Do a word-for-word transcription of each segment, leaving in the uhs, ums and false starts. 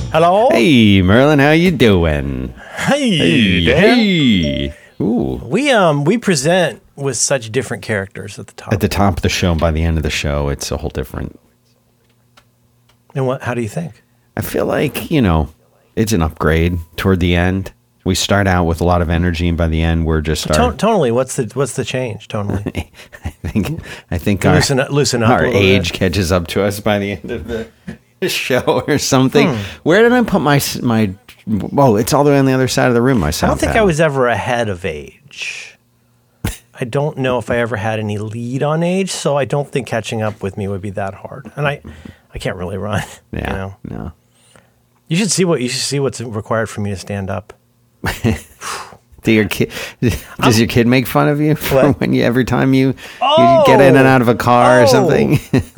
Hello? Hey, Merlin, how you doing? Hey, Hey, Dan. hey. Ooh. We um we present with such different characters at the top. At the top of the show, by the end of the show, it's a whole different. And what? How do you think? I feel like, you know, it's an upgrade toward the end. We start out with a lot of energy, and by the end, we're just Ton- starting. tonally, what's the what's the change? Tonally, I think I think our, loosen up, loosen up. our a little age bit. catches up to us by the end of the show or something. Hmm. Where did I put my my? Oh, it's all the way on the other side of the room. My I sound don't think pad. I was ever ahead of age. I don't know if I ever had any lead on age, so I don't think catching up with me would be that hard. And I, I can't really run. Yeah, You know? no. You should see what you should see what's required for me to stand up. Do your kid? Does your kid make fun of you for What? when you every time you, Oh! you get in and out of a car or Oh! something?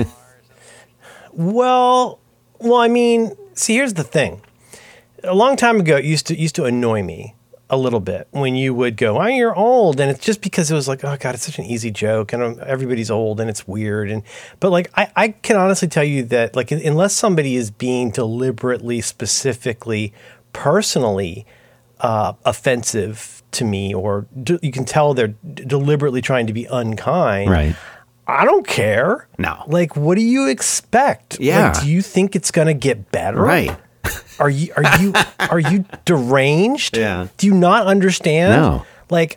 Well, well, I mean, see, here's the thing. A long time ago, it used to used to annoy me a little bit when you would go, "Oh, you're old," and it's just because it was like, "Oh God, it's such an easy joke," and um, everybody's old and it's weird. And but like, I, I can honestly tell you that like, unless somebody is being deliberately, specifically, personally uh, offensive to me, or d- you can tell they're d- deliberately trying to be unkind, Right. I don't care. No. Like, what do you expect? Yeah. Like, do you think it's going to get better? Right. Are you are you are you deranged? Yeah. Do you not understand? No. Like,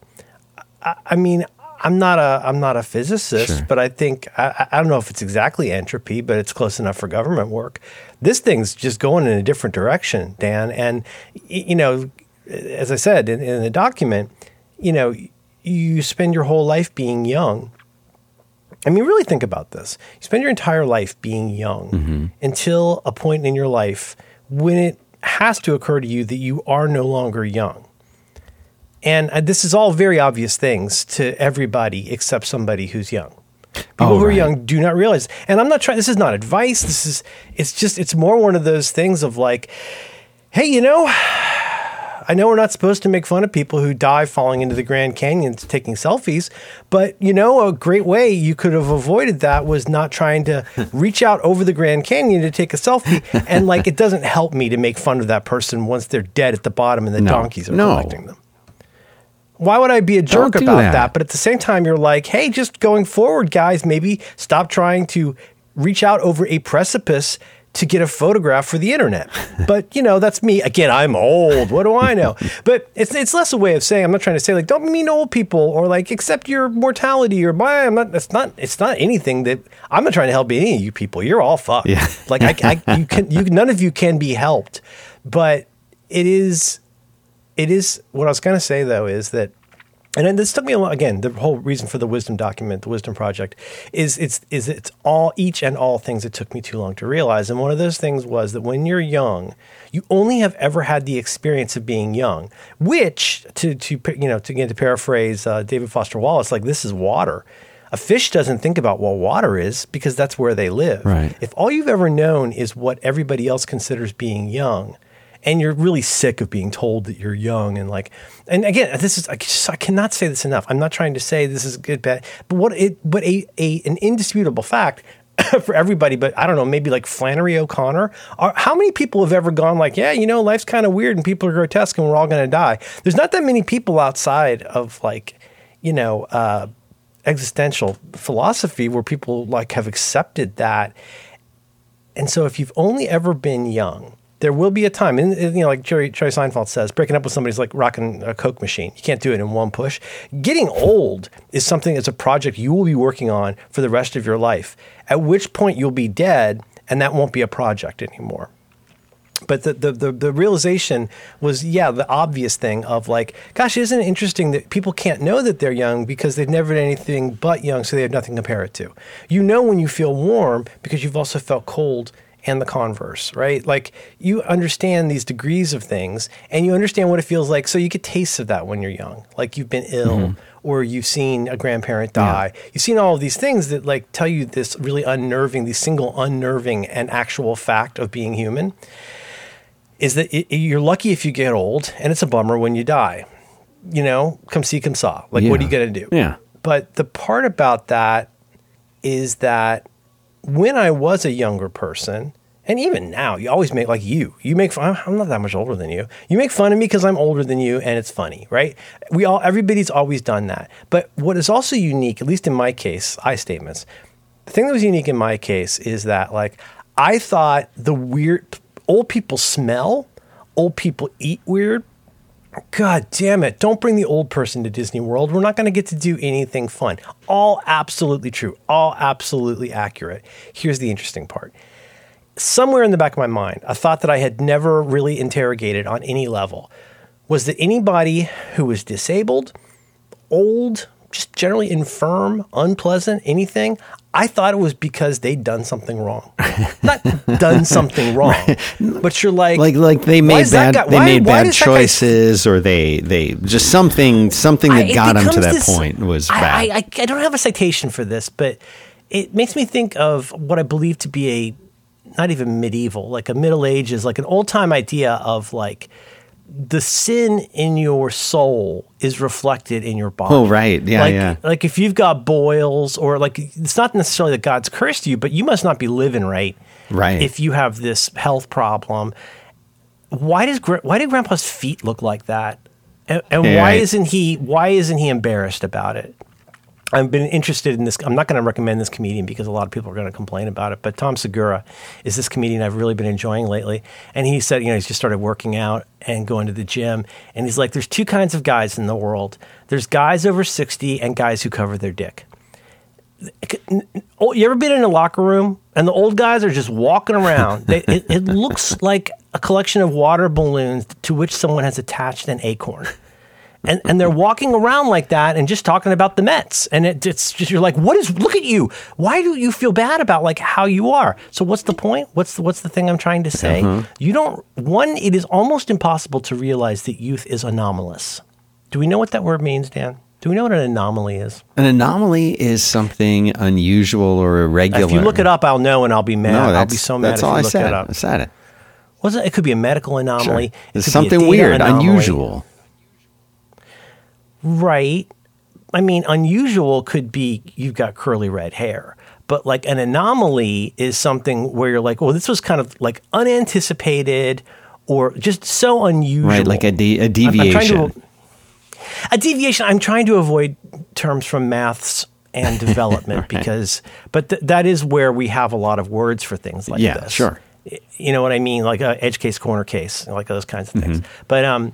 I, I mean, I'm not a I'm not a physicist, Sure. but I think I, I don't know if it's exactly entropy, but it's close enough for government work. This thing's just going in a different direction, Dan. And y- you know, as I said in, in the document, you know, you spend your whole life being young. I mean, really think about this. You spend your entire life being young Mm-hmm. until a point in your life when it has to occur to you that you are no longer young. And uh, this is all very obvious things to everybody except somebody who's young. People Oh, who are right. young do not realize. And I'm not trying, this is not advice. This is, it's just, it's more one of those things of like, hey, you know, I know we're not supposed to make fun of people who die falling into the Grand Canyon taking selfies, but you know, a great way you could have avoided that was not trying to reach out over the Grand Canyon to take a selfie. And like, it doesn't help me to make fun of that person once they're dead at the bottom and the No. donkeys are No. collecting them. Why would I be a jerk Don't do about that. that? But at the same time, you're like, hey, just going forward, guys, maybe stop trying to reach out over a precipice to get a photograph for the internet. But, you know, that's me. Again, I'm old. What do I know? But it's it's less a way of saying, I'm not trying to say like, don't mean old people or like accept your mortality or blah. I'm not, that's not, it's not anything that, I'm not trying to help any of you people. You're all fucked. Yeah. Like I, I, you can, you, none of you can be helped. But it is, it is, what I was going to say though is that, and then this took me a lot, again, the whole reason for the Wisdom document, the Wisdom Project, is it's is it's all, each and all things it took me too long to realize. And one of those things was that when you're young, you only have ever had the experience of being young, which, to, to you know, to, again, to paraphrase uh, David Foster Wallace, like this is water. A fish doesn't think about what water is because that's where they live. Right. If all you've ever known is what everybody else considers being young, and you're really sick of being told that you're young and like, and again, this is, I, just, I cannot say this enough. I'm not trying to say this is good, bad, but what it, but a, a an indisputable fact for everybody, but I don't know, maybe like Flannery O'Connor, are, how many people have ever gone like, yeah, you know, life's kind of weird and people are grotesque and we're all going to die. There's not that many people outside of like, you know, uh, existential philosophy where people like have accepted that. And so if you've only ever been young, there will be a time, and you know, like Jerry, Jerry Seinfeld says, breaking up with somebody is like rocking a Coke machine. You can't do it in one push. Getting old is something, it's a project you will be working on for the rest of your life, at which point you'll be dead, and that won't be a project anymore. But the, the, the, the realization was, yeah, the obvious thing of like, gosh, isn't it interesting that people can't know that they're young because they've never done anything but young, so they have nothing to compare it to. You know when you feel warm because you've also felt cold and the converse, right? Like you understand these degrees of things and you understand what it feels like. So you get tastes of that when you're young, like you've been ill mm-hmm. or you've seen a grandparent die. Yeah. You've seen all of these things that like tell you this really unnerving, these single unnerving and actual fact of being human is that it, you're lucky if you get old and it's a bummer when you die, you know, come see, come saw. Like, yeah. what are you going to do? Yeah. But the part about that is that when I was a younger person And even now, you always make, like you, you make fun, I'm not that much older than you. You make fun of me because I'm older than you and it's funny, right? We all, everybody's always done that. But what is also unique, at least in my case, I statements, the thing that was unique in my case is that like, I thought the weird, old people smell, old people eat weird. God damn it. Don't bring the old person to Disney World. We're not going to get to do anything fun. All absolutely true. All absolutely accurate. Here's the interesting part. Somewhere in the back of my mind, a thought that I had never really interrogated on any level was that anybody who was disabled, old, just generally infirm, unpleasant, anything, I thought it was because they'd done something wrong. Not done something wrong, but you're like, like, like they made bad, guy, they why, made why bad choices, or they, they just something, something that I, got them to that this, point was I, bad. I, I, I don't have a citation for this, but it makes me think of what I believe to be a, not even medieval, like a Middle Ages, like an old time idea of like, the sin in your soul is reflected in your body. Oh, right. Yeah, like, yeah. Like if you've got boils or like, it's not necessarily that God's cursed you, but you must not be living right. Right. If you have this health problem. Why does, why do Grandpa's feet look like that? And, and yeah, why right. isn't he, why isn't he embarrassed about it? I've been interested in this. I'm not going to recommend this comedian because a lot of people are going to complain about it. But Tom Segura is this comedian I've really been enjoying lately. And he said, you know, he's just started working out and going to the gym. And he's like, there's two kinds of guys in the world. There's guys over sixty and guys who cover their dick. You ever been in a locker room and the old guys are just walking around? They, it, it looks like a collection of water balloons to which someone has attached an acorn. And and they're walking around like that and just talking about the Mets. And it, it's just, you're like, what is, look at you. Why do you feel bad about like how you are? So what's the point? What's the, what's the thing I'm trying to say? Uh-huh. You don't, one, it is almost impossible to realize that youth is anomalous. Do we know what that word means, Dan? Do we know what an anomaly is? An anomaly is something unusual or irregular. If you look it up, I'll know and I'll be mad. No, I'll be so mad if you I look said. it up. I said it. Was it? It could be a medical anomaly. Sure. It It's could something be a data weird, anomaly. unusual. Right. I mean, unusual could be you've got curly red hair. But like an anomaly is something where you're like, well, this was kind of like unanticipated or just so unusual. Right, like a, de- a deviation. I'm, I'm to, a deviation. I'm trying to avoid terms from maths and development right. because, but th- that is where we have a lot of words for things like yeah, this. Sure. You know what I mean? Like a edge case, corner case, like those kinds of things. Mm-hmm. But um,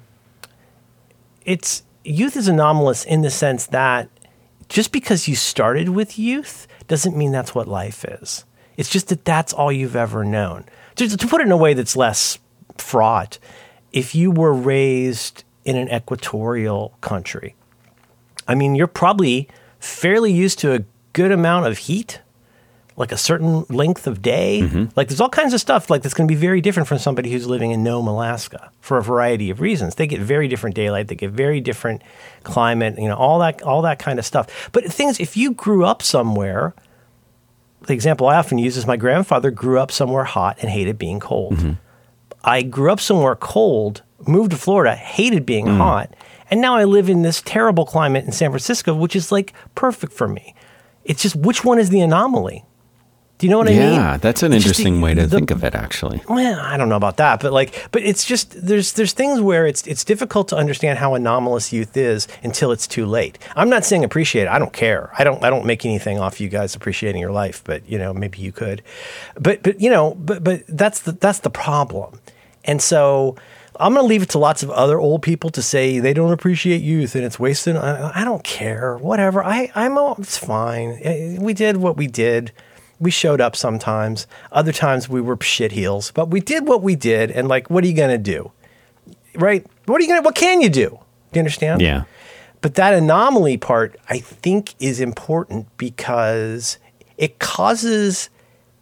it's, youth is anomalous in the sense that just because you started with youth doesn't mean that's what life is. It's just that that's all you've ever known. To, to put it in a way that's less fraught, if you were raised in an equatorial country, I mean, you're probably fairly used to a good amount of heat, like a certain length of day. Mm-hmm. Like there's all kinds of stuff like that's going to be very different from somebody who's living in Nome, Alaska for a variety of reasons. They get very different daylight. They get very different climate, you know, all that, all that kind of stuff. But the thing is, if you grew up somewhere, the example I often use is my grandfather grew up somewhere hot and hated being cold. Mm-hmm. I grew up somewhere cold, moved to Florida, hated being mm. hot. And now I live in this terrible climate in San Francisco, which is like perfect for me. It's just, which one is the anomaly? Do you know what yeah, I mean? Yeah, that's an it's interesting the, way to the, think of it, actually. Well, I don't know about that, but like, but it's just there's there's things where it's it's difficult to understand how anomalous youth is until it's too late. I'm not saying appreciate it. I don't care. I don't I don't make anything off you guys appreciating your life, but you know maybe you could. But but you know but but that's the that's the problem, and so. I'm going to leave it to lots of other old people to say they don't appreciate youth and it's wasted. I, I don't care. Whatever. I, I'm. It's fine. We did what we did. We showed up sometimes. Other times we were shitheels. But we did what we did. And like, what are you going to do? Right? What are you going to? What can you do? Do you understand? Yeah. But that anomaly part, I think, is important because it causes.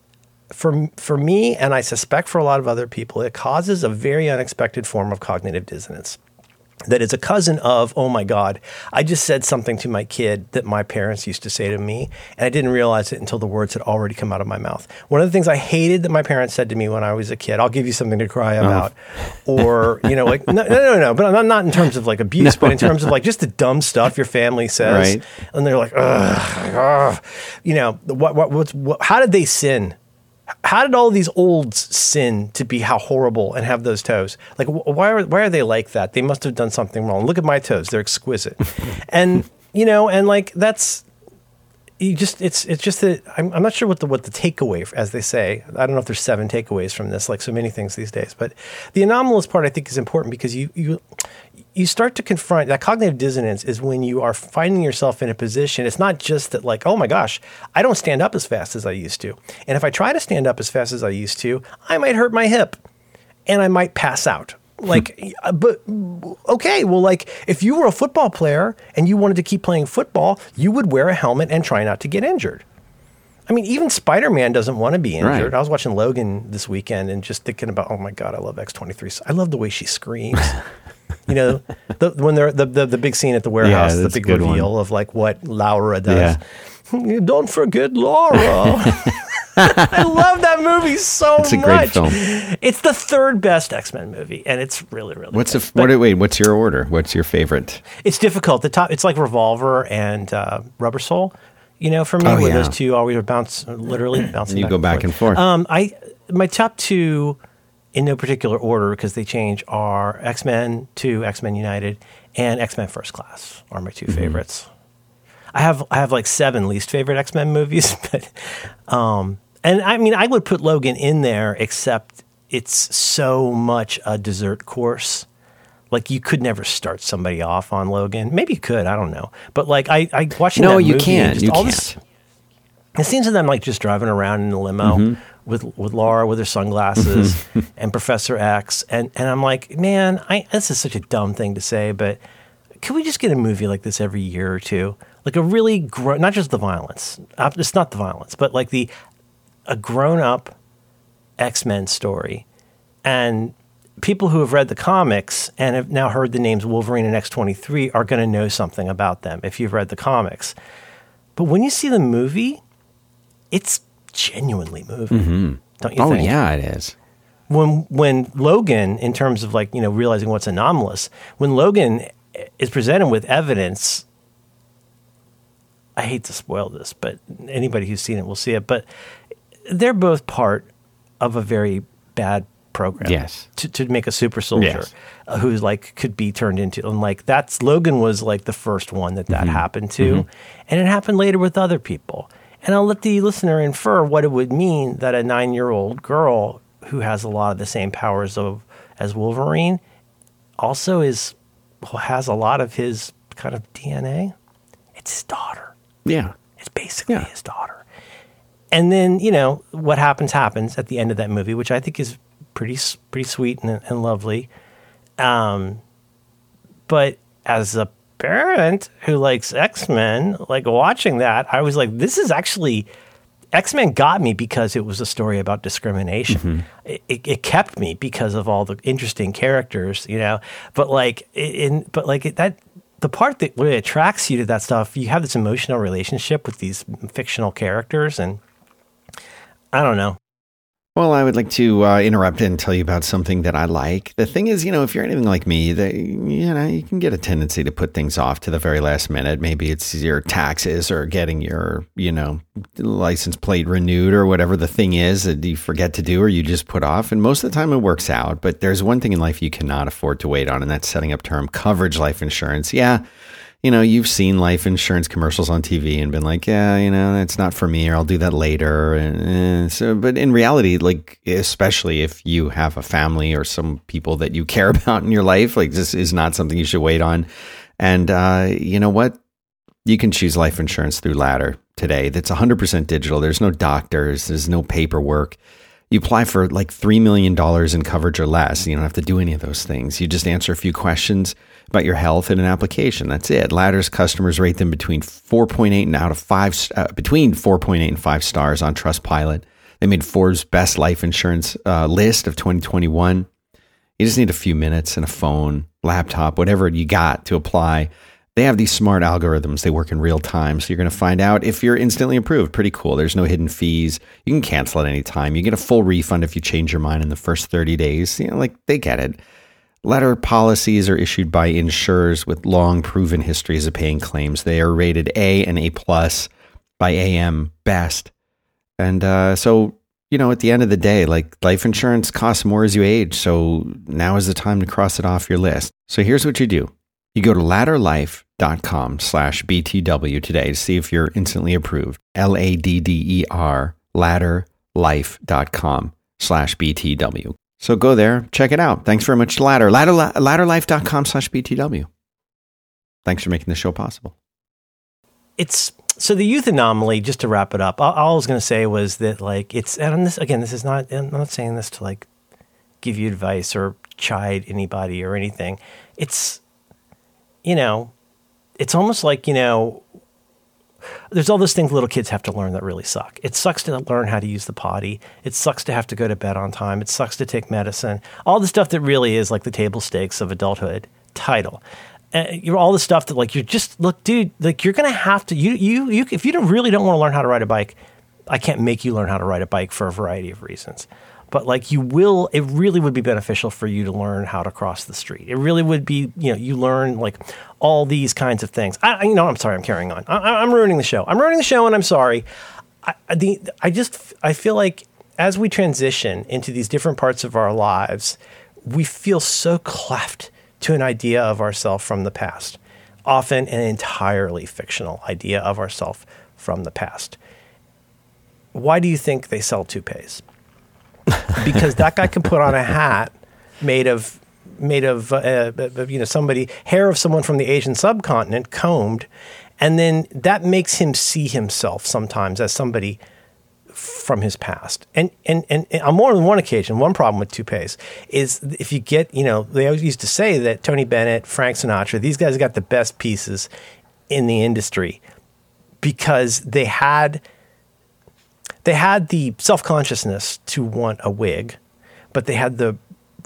For for me, and I suspect for a lot of other people, it causes a very unexpected form of cognitive dissonance that is a cousin of, oh my God, I just said something to my kid that my parents used to say to me, and I didn't realize it until the words had already come out of my mouth. One of the things I hated that my parents said to me when I was a kid, I'll give you something to cry about, oh. or, you know, like, no, no, no, no, but not, not in terms of like abuse, no, but in terms no. of like just the dumb stuff your family says. Right. And they're like, ugh, ugh. You know, what, what, what's, what, how did they sin? how did all these olds sin to be how horrible and have those toes? Like, wh- why are why are they like that? They must have done something wrong. Look at my toes; they're exquisite. And you know, and like that's you just it's it's just that I'm I'm not sure what the what the takeaway, as they say. I don't know if there's seven takeaways from this, like so many things these days. But the anomalous part, I think, is important because you you. You start to confront that cognitive dissonance is when you are finding yourself in a position. It's not just that like, oh my gosh, I don't stand up as fast as I used to. And if I try to stand up as fast as I used to, I might hurt my hip and I might pass out. Like, but okay, well, like if you were a football player and you wanted to keep playing football, you would wear a helmet and try not to get injured. I mean, even Spider-Man doesn't want to be injured. Right. I was watching Logan this weekend and just thinking about, oh my God, I love X twenty-three. I love the way she screams. You know, the, when they're the, the the big scene at the warehouse, yeah, the big reveal one. Of like what Laura does. Yeah. Don't forget Laura. I love that movie so much. It's a great film. It's the third best X-Men movie, and it's really, really. What's good. the what, wait? What's your order? What's your favorite? It's difficult. The top. It's like Revolver and uh, Rubber Soul. You know, for me, oh, where yeah. those two always bounce, literally bouncing. You back go and back forth. and forth. Um, I my top two. In no particular order because they change are X-Men two, X-Men United, and X-Men First Class are my two mm-hmm. favorites. I have I have like seven least favorite X-Men movies, but um, and I mean I would put Logan in there, except it's so much a dessert course. Like you could never start somebody off on Logan. Maybe you could, I don't know. But like I, I watching no, that you movie, can't. Just you all can't. This, the scenes of them like just driving around in a limo. Mm-hmm. With with Laura with her sunglasses and Professor X and, and I'm like, man, I this is such a dumb thing to say, but can we just get a movie like this every year or two? Like a really gro- not just the violence, it's not the violence, but like the a grown up X-Men story, and people who have read the comics and have now heard the names Wolverine and X twenty-three are going to know something about them if you've read the comics. But when you see the movie, it's genuinely moving, mm-hmm. don't you oh, think? Oh, yeah, it is. When when Logan, in terms of like, you know, realizing what's anomalous, when Logan is presented with evidence, I hate to spoil this, but anybody who's seen it will see it, but they're both part of a very bad program. Yes. To, to make a super soldier yes. uh, who's like, could be turned into, and like that's, Logan was like the first one that that mm-hmm. happened to, mm-hmm. and it happened later with other people. And I'll let the listener infer what it would mean that a nine-year-old girl who has a lot of the same powers of as Wolverine also is has a lot of his kind of D N A. It's his daughter. Yeah. It's basically yeah. his daughter. And then, you know, what happens happens at the end of that movie, which I think is pretty pretty sweet and, and lovely. Um, but as a parent who likes X-Men, like watching that, I was like, this is actually, X-Men got me because it was a story about discrimination. Mm-hmm. It, it, it kept me because of all the interesting characters, you know, but like, in, but like it, that, the part that really attracts you to that stuff, you have this emotional relationship with these fictional characters, and I don't know. Well, I would like to uh, interrupt and tell you about something that I like. The thing is, you know, if you're anything like me, that you know, you can get a tendency to put things off to the very last minute. Maybe it's your taxes or getting your, you know, license plate renewed or whatever the thing is that you forget to do or you just put off. And most of the time it works out. But there's one thing in life you cannot afford to wait on, and that's setting up term coverage life insurance. Yeah. You know, you've seen life insurance commercials on T V and been like, yeah, you know, that's not for me, or I'll do that later. And, uh, so, but in reality, like, especially if you have a family or some people that you care about in your life, like this is not something you should wait on. And uh, you know what? You can choose life insurance through Ladder today. That's one hundred percent digital. There's no doctors. There's no paperwork. You apply for like three million dollars in coverage or less. You don't have to do any of those things. You just answer a few questions about your health in an application. That's it. Ladder's customers rate them between four point eight and out of five, uh, between four point eight and five stars on Trustpilot. They made Forbes' best life insurance uh, list of twenty twenty-one. You just need a few minutes and a phone, laptop, whatever you got to apply. They have these smart algorithms. They work in real time. So you're going to find out if you're instantly approved. Pretty cool. There's no hidden fees. You can cancel at any time. You get a full refund if you change your mind in the first thirty days. You know, like they get it. Ladder policies are issued by insurers with long proven histories of paying claims. They are rated A and A plus by A M Best. And uh, so you know, at the end of the day, like life insurance costs more as you age. So now is the time to cross it off your list. So here's what you do. You go to ladderlife.com slash BTW today to see if you're instantly approved. L A D D E R, ladderlife.com slash BTW. So go there, check it out. Thanks very much to Ladder. Ladder ladderlife.com slash BTW. Thanks for making the show possible. It's so the youth anomaly, just to wrap it up, all, all I was going to say was that, like, it's, and this, again, this is not, I'm not saying this to, like, give you advice or chide anybody or anything. It's, you know, it's almost like, you know, there's all those things little kids have to learn that really suck. It sucks to learn how to use the potty. It sucks to have to go to bed on time. It sucks to take medicine. All the stuff that really is like the table stakes of adulthood. Title. Uh, you're all the stuff that, like, you're just, look, dude, like, you're going to have to, you, you, you, if you don't really don't want to learn how to ride a bike, I can't make you learn how to ride a bike for a variety of reasons. But, like, you will, it really would be beneficial for you to learn how to cross the street. It really would be, you know, you learn, like, all these kinds of things. I, you know, I'm sorry, I'm carrying on. I, I'm ruining the show. I'm ruining the show, and I'm sorry. I, the, I just, I feel like as we transition into these different parts of our lives, we feel so cleft to an idea of ourselves from the past, often an entirely fictional idea of ourselves from the past. Why do you think they sell toupees? Because that guy can put on a hat made of made of uh, you know somebody hair of someone from the Asian subcontinent combed, and then that makes him see himself sometimes as somebody from his past. And, and and and on more than one occasion, one problem with toupees is if you get, you know, they always used to say that Tony Bennett, Frank Sinatra, these guys got the best pieces in the industry because they had they had the self-consciousness to want a wig, but they had the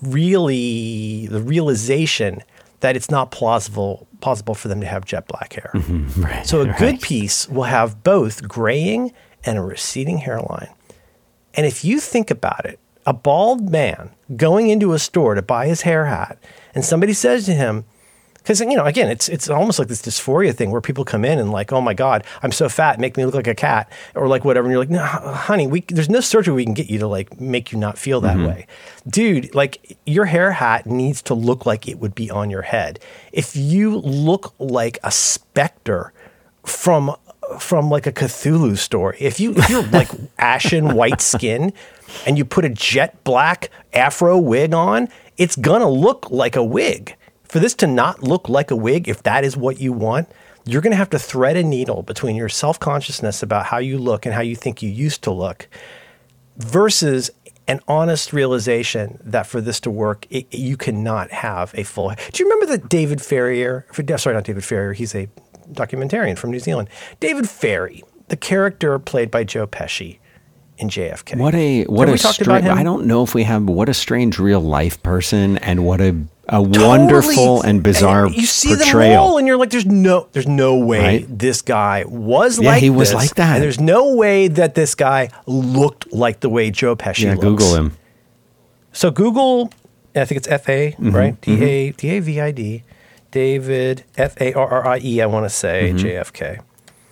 really the realization that it's not plausible possible for them to have jet black hair. Mm-hmm, right, so a right. good piece will have both graying and a receding hairline. And if you think about it, a bald man going into a store to buy his hair hat, and somebody says to him, because, you know, again, it's it's almost like this dysphoria thing where people come in and like, oh my God, I'm so fat, make me look like a cat, or like whatever. And you're like, no, honey, we, there's no surgery we can get you to like make you not feel that mm-hmm. way. Dude, like your hair hat needs to look like it would be on your head. If you look like a specter from from like a Cthulhu story, if you if you're like ashen white skin and you put a jet black afro wig on, it's gonna look like a wig. For this to not look like a wig, if that is what you want, you're going to have to thread a needle between your self-consciousness about how you look and how you think you used to look versus an honest realization that for this to work, it, you cannot have a full... Do you remember that David Ferrier... Sorry, not David Ferrier. He's a documentarian from New Zealand. David Ferry, the character played by Joe Pesci in J F K. What a... What a strange... I don't know if we have... What a strange real-life person and what a... A totally. Wonderful and bizarre and you see portrayal. Them all and you're like, there's no, there's no way right? this guy was yeah, like he was this, like that. And there's no way that this guy looked like the way Joe Pesci yeah, looks. Google him. So Google, I think it's F A, mm-hmm, right? D A mm-hmm. D A V I D, David, F A R R I E, I want to say, mm-hmm. J F K.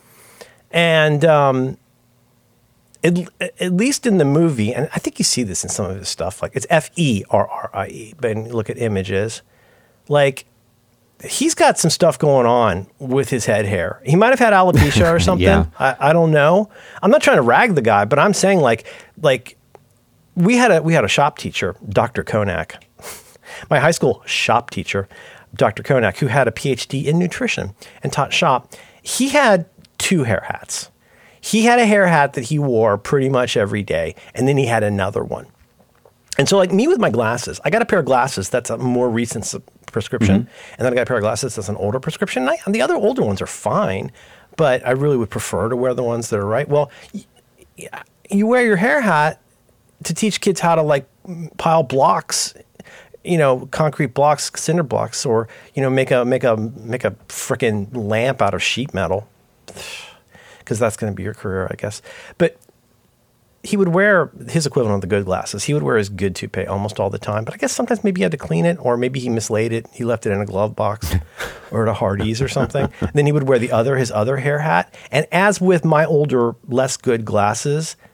And um, it, at least in the movie, and I think you see this in some of his stuff, like it's F E R R I E, but when you look at images, like he's got some stuff going on with his head hair. He might have had alopecia or something. yeah. I, I don't know. I'm not trying to rag the guy, but I'm saying like, like we had a we had a shop teacher, Doctor Konak, my high school shop teacher, Doctor Konak, who had a P H D in nutrition and taught shop. He had two hair hats. He had a hair hat that he wore pretty much every day, and then he had another one. And so like me with my glasses, I got a pair of glasses that's a more recent prescription, mm-hmm. and then I got a pair of glasses that's an older prescription. And, I, and the other older ones are fine, but I really would prefer to wear the ones that are right. Well, y- you wear your hair hat to teach kids how to like pile blocks, you know, concrete blocks, cinder blocks, or, you know, make a make a make a frickin' lamp out of sheet metal. Because that's going to be your career, I guess. But he would wear his equivalent of the good glasses. He would wear his good toupee almost all the time. But I guess sometimes maybe he had to clean it, or maybe he mislaid it. He left it in a glove box or at a Hardee's or something. And then he would wear the other, his other hair hat. And as with my older, less good glasses,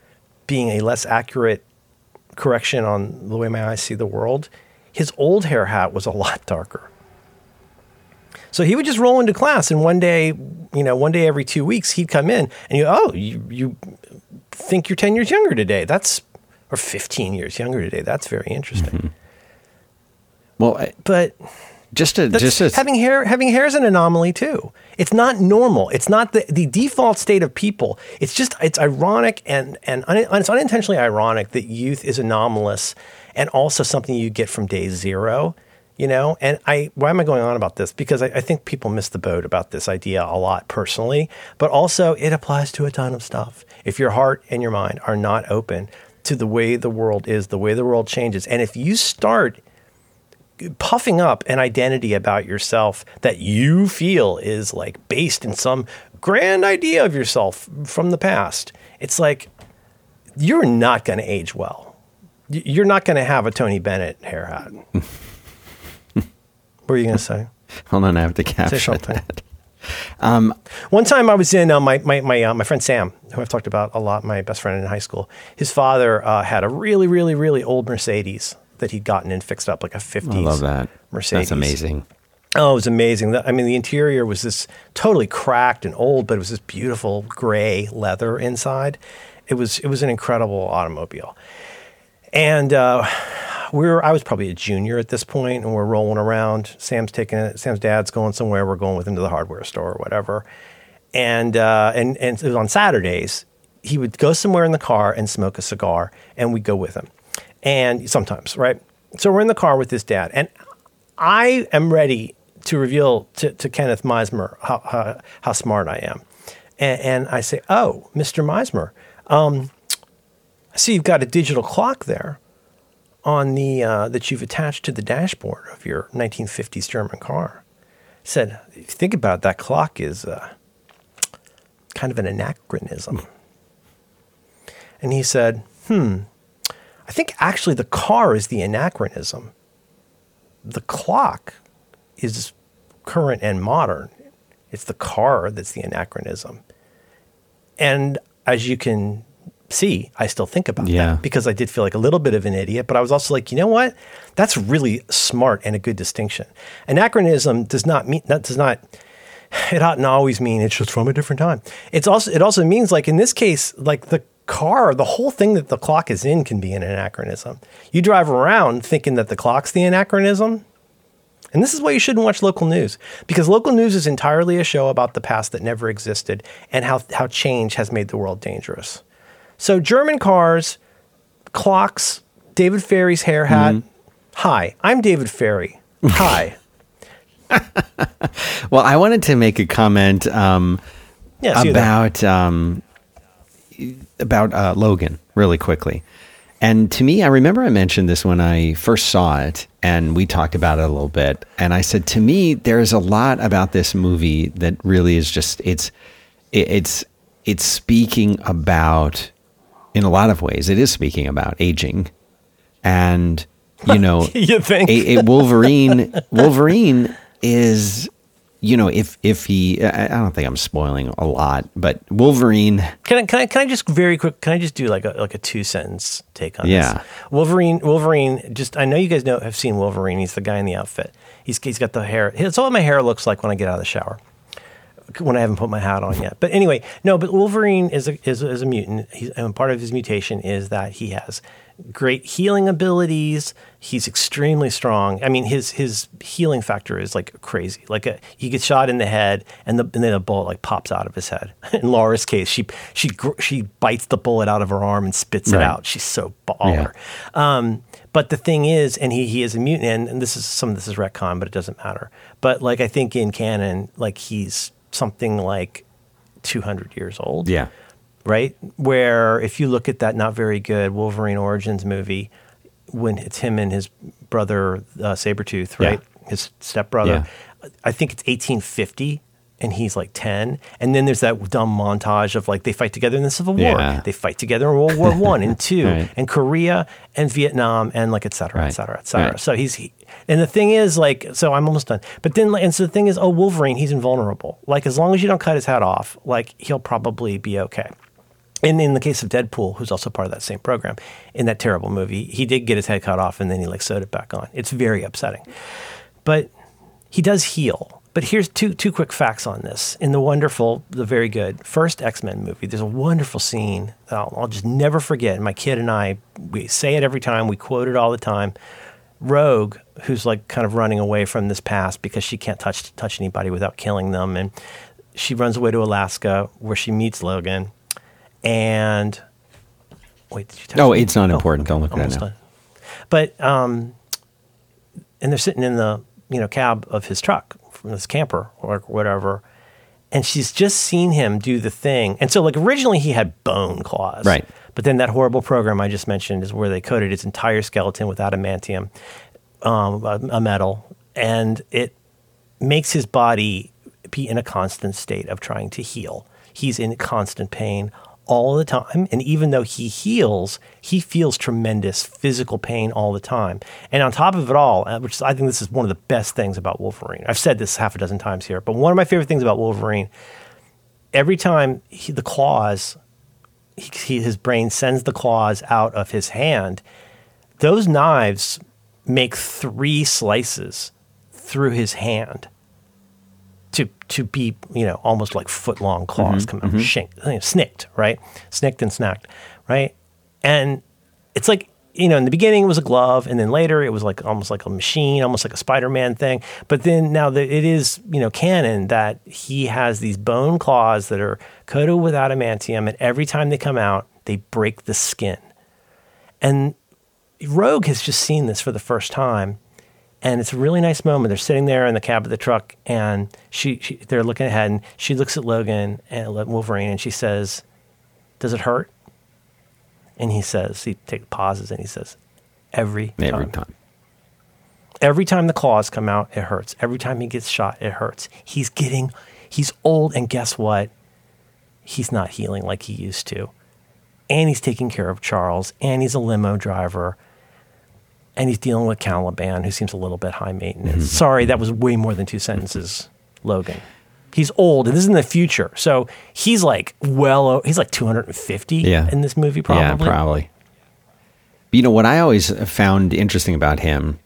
being a less accurate correction on the way my eyes see the world, his old hair hat was a lot darker. So he would just roll into class, and one day, you know, one day every two weeks, he'd come in, and you, oh, you, you think you're ten years younger today? That's, or fifteen years younger today. That's very interesting. Mm-hmm. Well, I, but just to, just to, having hair, having hair is an anomaly too. It's not normal. It's not the, the default state of people. It's just, it's ironic and, and un, it's unintentionally ironic that youth is anomalous and also something you get from day zero. You know, and I, why am I going on about this? Because I, I think people miss the boat about this idea a lot personally, but also it applies to a ton of stuff. If your heart and your mind are not open to the way the world is, the way the world changes, and if you start puffing up an identity about yourself that you feel is like based in some grand idea of yourself from the past, it's like you're not going to age well. You're not going to have a Tony Bennett hair hat. What were you going to say? Hold on, I have to capture that. Um, One time I was in uh, my my my, uh, my friend Sam, who I've talked about a lot, my best friend in high school. His father uh, had a really, really, really old Mercedes that he'd gotten and fixed up, like a fifties I love that. Mercedes. That's amazing. Oh, it was amazing. I mean, the interior was this totally cracked and old, but it was this beautiful gray leather inside. It was it was an incredible automobile. And uh, we were, I was probably a junior at this point, and we're rolling around. Sam's taking it. Sam's dad's going somewhere. We're going with him to the hardware store or whatever. And uh, and and it was on Saturdays. He would go somewhere in the car and smoke a cigar, and we'd go with him. And sometimes, right? So we're in the car with his dad, and I am ready to reveal to, to Kenneth Meismer how, how how smart I am. And, and I say, "Oh, Mister Meismer, um, I see you've got a digital clock there on the uh, that you've attached to the dashboard of your nineteen fifties German car." I said, "If you think about it, that clock is uh, kind of an anachronism." And he said, "Hmm, I think actually the car is the anachronism. The clock is current and modern. It's the car that's the anachronism." And as you can see, I still think about yeah. that because I did feel like a little bit of an idiot, but I was also like, you know what? That's really smart and a good distinction. Anachronism does not mean, that does not, it ought not always mean it's just from a different time. It's also, it also means like in this case, like the car, the whole thing that the clock is in can be an anachronism. You drive around thinking that the clock's the anachronism. And this is why you shouldn't watch local news, because local news is entirely a show about the past that never existed and how, how change has made the world dangerous. So German cars, clocks, David Ferry's hair hat. Mm-hmm. Hi, I'm David Ferry. Hi. Well, I wanted to make a comment um, yeah, about um, about uh, Logan really quickly. And to me, I remember I mentioned this when I first saw it, and we talked about it a little bit. And I said, to me, there's a lot about this movie that really is just, it's, it's, it's speaking about, in a lot of ways, it is speaking about aging. And, you know, you think? a, a Wolverine, Wolverine is, you know, if if he, I don't think I'm spoiling a lot, but Wolverine. Can I can I can I just very quick? Can I just do like a like a two sentence take on yeah. this? Wolverine. Wolverine. Just I know you guys know have seen Wolverine. He's the guy in the outfit. He's he's got the hair. It's all my hair looks like when I get out of the shower, when I haven't put my hat on yet. But anyway, no. But Wolverine is a is, is a mutant. He's, and part of his mutation is that he has great healing abilities. He's extremely strong. I mean, his his healing factor is like crazy. Like a, he gets shot in the head, and the and then a bullet like pops out of his head. In Laura's case, she she she bites the bullet out of her arm and spits right. it out. She's so baller. Yeah. Um, but the thing is, and he he is a mutant, and, and this is some of this is retcon, but it doesn't matter. But like I think in canon, like he's something like two hundred years old. Yeah. Right? Where if you look at that not very good Wolverine Origins movie, when it's him and his brother uh, Sabretooth, right? Yeah. His stepbrother. Yeah. I think it's eighteen fifty and he's like ten. And then there's that dumb montage of like they fight together in the Civil War. Yeah. They fight together in World War One and Two right. and Korea and Vietnam and like et cetera, right. et cetera, et cetera. Right. So he's, he, and the thing is like, so I'm almost done. But then, and so the thing is, oh, Wolverine, he's invulnerable. Like as long as you don't cut his head off, like he'll probably be okay. And in the case of Deadpool, who's also part of that same program, in that terrible movie, he did get his head cut off and then he like sewed it back on. It's very upsetting. But he does heal. But here's two two quick facts on this. In the wonderful, the very good first X-Men movie, there's a wonderful scene that I'll, I'll just never forget. My kid and I, we say it every time. We quote it all the time. Rogue, who's like kind of running away from this past because she can't touch touch anybody without killing them. And she runs away to Alaska where she meets Logan. And wait, did you tell No, me? it's not Oh, important. Don't look at it almost now. done. But, um, and they're sitting in the, you know, cab of his truck from this camper or whatever. And she's just seen him do the thing. And so like originally he had bone claws. Right. But then that horrible program I just mentioned is where they coated his entire skeleton with adamantium, um, a, a metal. And it makes his body be in a constant state of trying to heal. He's in constant pain all the time. And even though he heals, he feels tremendous physical pain all the time. And on top of it all, which is, I think this is one of the best things about Wolverine. I've said this half a dozen times here, but one of my favorite things about Wolverine, every time he, the claws, he, he, his brain sends the claws out of his hand, those knives make three slices through his hand. To, to be, you know, almost like foot-long claws Mm-hmm, come out, mm-hmm. shinked, you know, snicked, right? Snicked and snacked, right? And it's like, you know, in the beginning it was a glove, and then later it was like almost like a machine, almost like a Spider-Man thing. But then now that it is, you know, canon that he has these bone claws that are coated with adamantium, and every time they come out, they break the skin. And Rogue has just seen this for the first time. And it's a really nice moment. They're sitting there in the cab of the truck, and she, she they're looking ahead, and she looks at Logan and Wolverine, and she says, "Does it hurt?" And he says, he takes pauses, and he says, "Every time. Every time. Every time the claws come out, it hurts. Every time he gets shot, it hurts. He's getting, he's old, and guess what? He's not healing like he used to. And he's taking care of Charles, and he's a limo driver." And he's dealing with Caliban, who seems a little bit high maintenance. Mm-hmm. Sorry, that was way more than two sentences, Logan. He's old, and this is in the future. So he's like, well, he's like two hundred fifty yeah. in this movie, probably. Yeah, probably. You know, what I always found interesting about him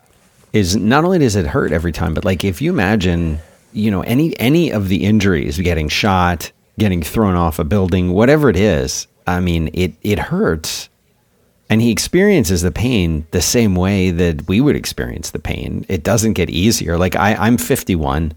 is not only does it hurt every time, but like if you imagine, you know, any any of the injuries, getting shot, getting thrown off a building, whatever it is, I mean, it it hurts. And he experiences the pain the same way that we would experience the pain. It doesn't get easier. Like I, I'm fifty-one.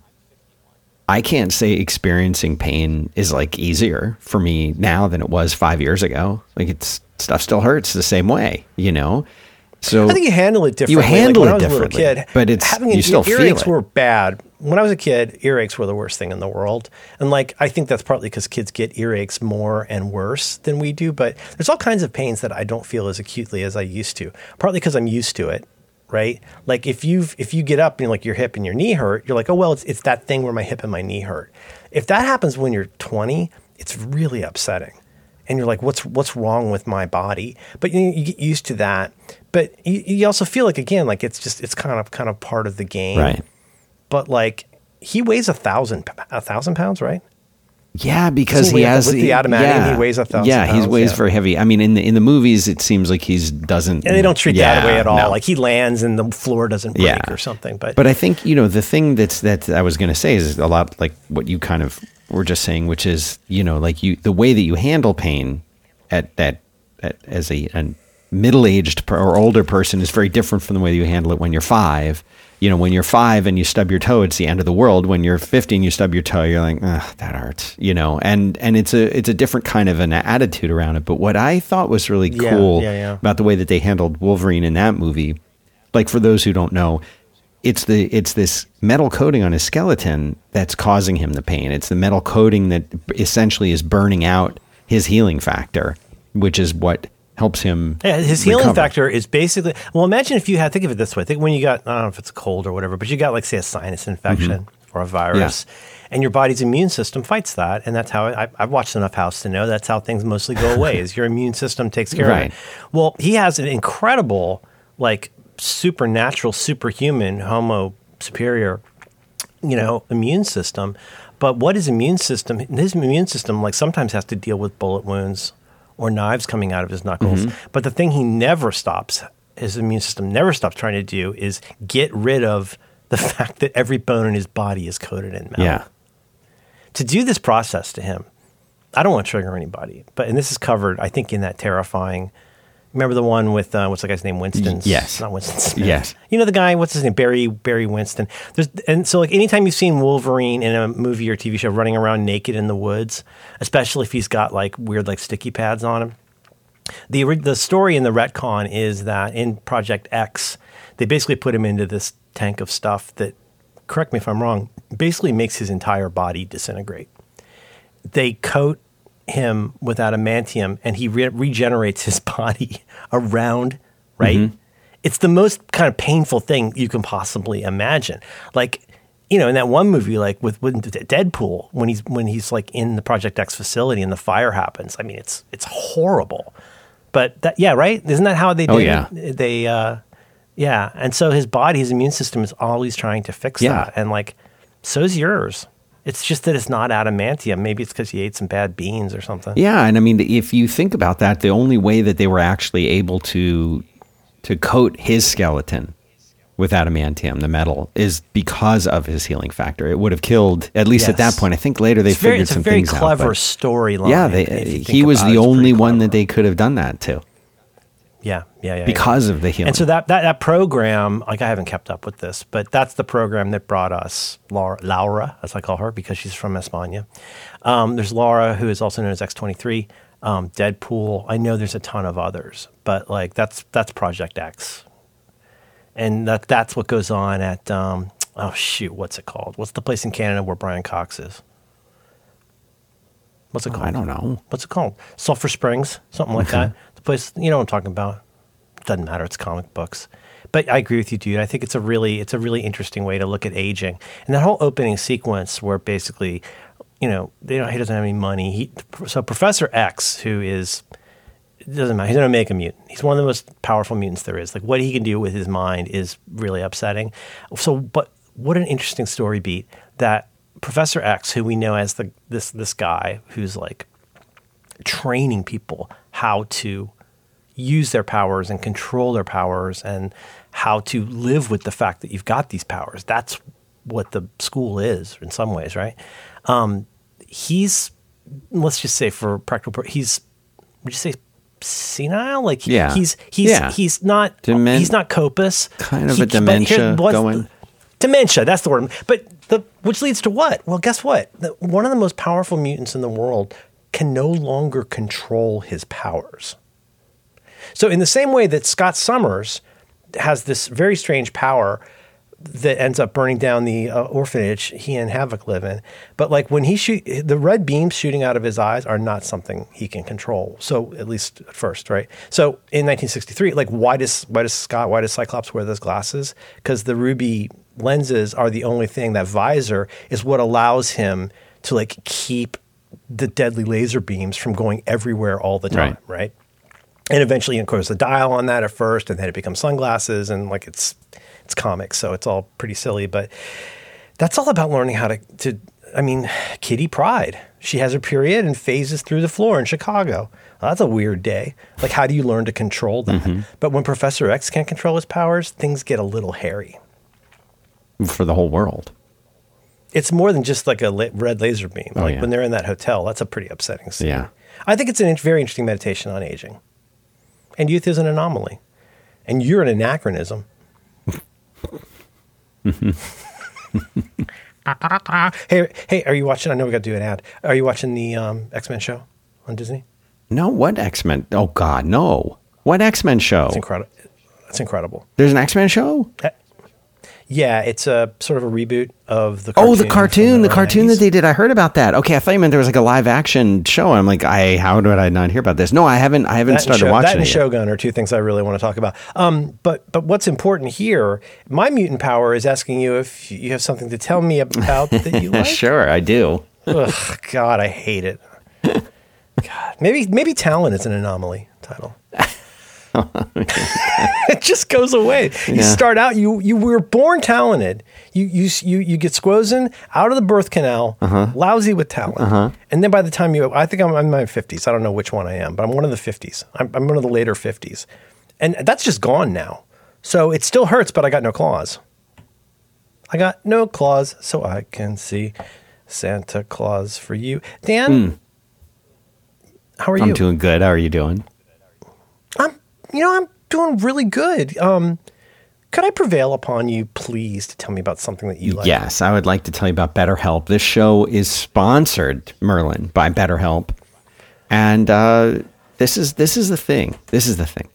I can't say experiencing pain is like easier for me now than it was five years ago. Like it's stuff still hurts the same way, you know? So I think you handle it differently. You handle like when it I was differently, a little kid, but it's having you an, still feel earaches it. were bad. When I was a kid, earaches were the worst thing in the world. And like I think that's partly because kids get earaches more and worse than we do. But there's all kinds of pains that I don't feel as acutely as I used to. Partly because I'm used to it, right? Like if you if you get up and like your hip and your knee hurt, you're like, oh well, it's it's that thing where my hip and my knee hurt. If that happens when you're twenty, it's really upsetting. And you're like, what's what's wrong with my body? But you, you get used to that. But you, you also feel like, again, like it's just, it's kind of kind of part of the game. Right. But like, he weighs a thousand, a thousand pounds, right? Yeah, because he, he has with the adamantium, yeah, he weighs a thousand Yeah, pounds, he weighs yeah. very heavy. I mean, in the in the movies, it seems like he's doesn't. And they don't treat yeah, that way at all. no. Like he lands and the floor doesn't break Yeah. or something. But But I think, you know, the thing that's that I was going to say is a lot like what you kind of were just saying, which is, you know, like you the way that you handle pain at that at, as a, a middle-aged per, or older person is very different from the way you handle it when you're five. You know, when you're five and you stub your toe, it's the end of the world. When you're fifty and you stub your toe, you're like, ugh, that hurts, you know, and, and it's a, it's a different kind of an attitude around it. But what I thought was really Yeah, cool yeah, yeah. about the way that they handled Wolverine in that movie, like for those who don't know, it's the, it's this metal coating on his skeleton that's causing him the pain. It's the metal coating that essentially is burning out his healing factor, which is what helps him. yeah, his healing recover. factor is basically, well, imagine if you had, think of it this way. Think when you got, I don't know if it's a cold or whatever, but you got like, say, a sinus infection Mm-hmm. or a virus, and your body's immune system fights that. And that's how, I, I've watched enough House to know that's how things mostly go away, is your immune system takes care Right. of it. Well, he has an incredible, like, supernatural, superhuman, homo superior you know, immune system. But what his immune system, his immune system, like sometimes has to deal with bullet wounds or knives coming out of his knuckles. Mm-hmm. But the thing he never stops, his immune system never stops trying to do is get rid of the fact that every bone in his body is coated in metal. Yeah. To do this process to him, I don't want to trigger anybody, but, and this is covered, I think, in that terrifying, remember the one with, uh, what's the guy's name? Winston? Yes. Not Winston Smith. Yes. You know the guy, what's his name? Barry, Barry Winston. There's, and so like anytime you've seen Wolverine in a movie or T V show running around naked in the woods, especially if he's got like weird like sticky pads on him, the, the story in the retcon is that in Project X, they basically put him into this tank of stuff that, correct me if I'm wrong, basically makes his entire body disintegrate. They coat him with adamantium and he re- regenerates his body around, right? Mm-hmm. It's the most kind of painful thing you can possibly imagine. Like, you know, in that one movie, like with, with Deadpool, when he's when he's like in the Project X facility and the fire happens, I mean, it's it's horrible. But that, yeah, right? Isn't that how they did oh, yeah. it? They, uh, yeah. And so his body, his immune system is always trying to fix yeah. that. And like, so's yours. It's just that it's not adamantium. Maybe it's because he ate some bad beans or something. Yeah, and I mean, if you think about that, the only way that they were actually able to to coat his skeleton with adamantium, the metal, is because of his healing factor. It would have killed, at least yes. at that point. I think later they it's figured very, some things out. It's a very clever storyline. Yeah, they, he was the only one that they could have done that to. Yeah, yeah, yeah. Because yeah. of the healing. And so that, that that program, like I haven't kept up with this, but that's the program that brought us Laura, Laura as I call her, because she's from España. Um, there's Laura, who is also known as X twenty-three, um, Deadpool. I know there's a ton of others, but like that's that's Project X. And that that's what goes on at, um, oh shoot, what's it called? What's the place in Canada where Brian Cox is? What's it called? Oh, I don't know. What's it called? Sulphur Springs, something like that. The place, you know what I'm talking about. Doesn't matter. It's comic books. But I agree with you, dude. I think it's a really, it's a really interesting way to look at aging. And that whole opening sequence where basically, you know, they don't, he doesn't have any money. He, so Professor X, who is, it doesn't matter. He's an Omega mutant. He's one of the most powerful mutants there is. Like what he can do with his mind is really upsetting. So, but what an interesting story beat that Professor X, who we know as the this this guy who's like training people how to use their powers and control their powers and how to live with the fact that you've got these powers. That's what the school is in some ways, right? Um, he's, let's just say for practical, he's, would you say senile? Like yeah. he's he's yeah. he's not Demen- he's not Copus. Kind of he, a dementia here, going. Dementia, that's the word. But the which leads to what? Well, guess what? The, one of the most powerful mutants in the world can no longer control his powers. So in the same way that Scott Summers has this very strange power that ends up burning down the uh, orphanage he and Havoc live in, but like when he shoot, the red beams shooting out of his eyes are not something he can control. So at least at first, right? So in nineteen sixty-three, like why does why does Scott why does Cyclops wear those glasses? Because the ruby lenses are the only thing, that visor is what allows him to like keep the deadly laser beams from going everywhere all the time, right? right? And eventually, of course, the dial on that at first, and then it becomes sunglasses, and like it's it's comics, so it's all pretty silly. But that's all about learning how to, to I mean, Kitty Pryde. She has her period and phases through the floor in Chicago. Well, that's a weird day. Like, how do you learn to control that? Mm-hmm. But when Professor X can't control his powers, things get a little hairy. For the whole world. It's more than just like a la- red laser beam. Oh, like yeah. when they're in that hotel, that's a pretty upsetting scene. Yeah. I think it's a in- very interesting meditation on aging. And youth is an anomaly. And you're an anachronism. hey, hey, are you watching? I know we got to do an ad. Are you watching the um, X-Men show on Disney? No, what X-Men? Oh, God, no. What X-Men show? It's incredible. It's incredible. There's an X-Men show? Uh, yeah, it's a sort of a reboot of the cartoon. Oh, the cartoon, the, the cartoon nineties. that they did. I heard about that. Okay, I thought you meant there was like a live action show. I'm like, I how did I not hear about this? No, I haven't. I haven't that started show, watching that and it. Shogun are two things I really want to talk about. Um, but but what's important here? My mutant power is asking you if you have something to tell me about that you like. Sure, I do. Ugh, God, I hate it. God, maybe maybe Talon is an anomaly title. it just goes away. You Yeah. start out, you you were born talented. You you you you get squozen out of the birth canal, Uh-huh. lousy with talent, and then by the time you, I think I'm, I'm in my fifties. I don't know which one I am, but I'm one of the fifties. I'm, I'm one of the later fifties, and that's just gone now. So it still hurts, but I got no claws. I got no claws, so I can see Santa Claus for you, Dan. Mm. How are I'm you? doing good. How are you doing? I'm, you know, I'm doing really good. Um, could I prevail upon you, please, to tell me about something that you like? Yes, I would like to tell you about BetterHelp. This show is sponsored, Merlin, by BetterHelp, and uh, this is this is the thing. This is the thing.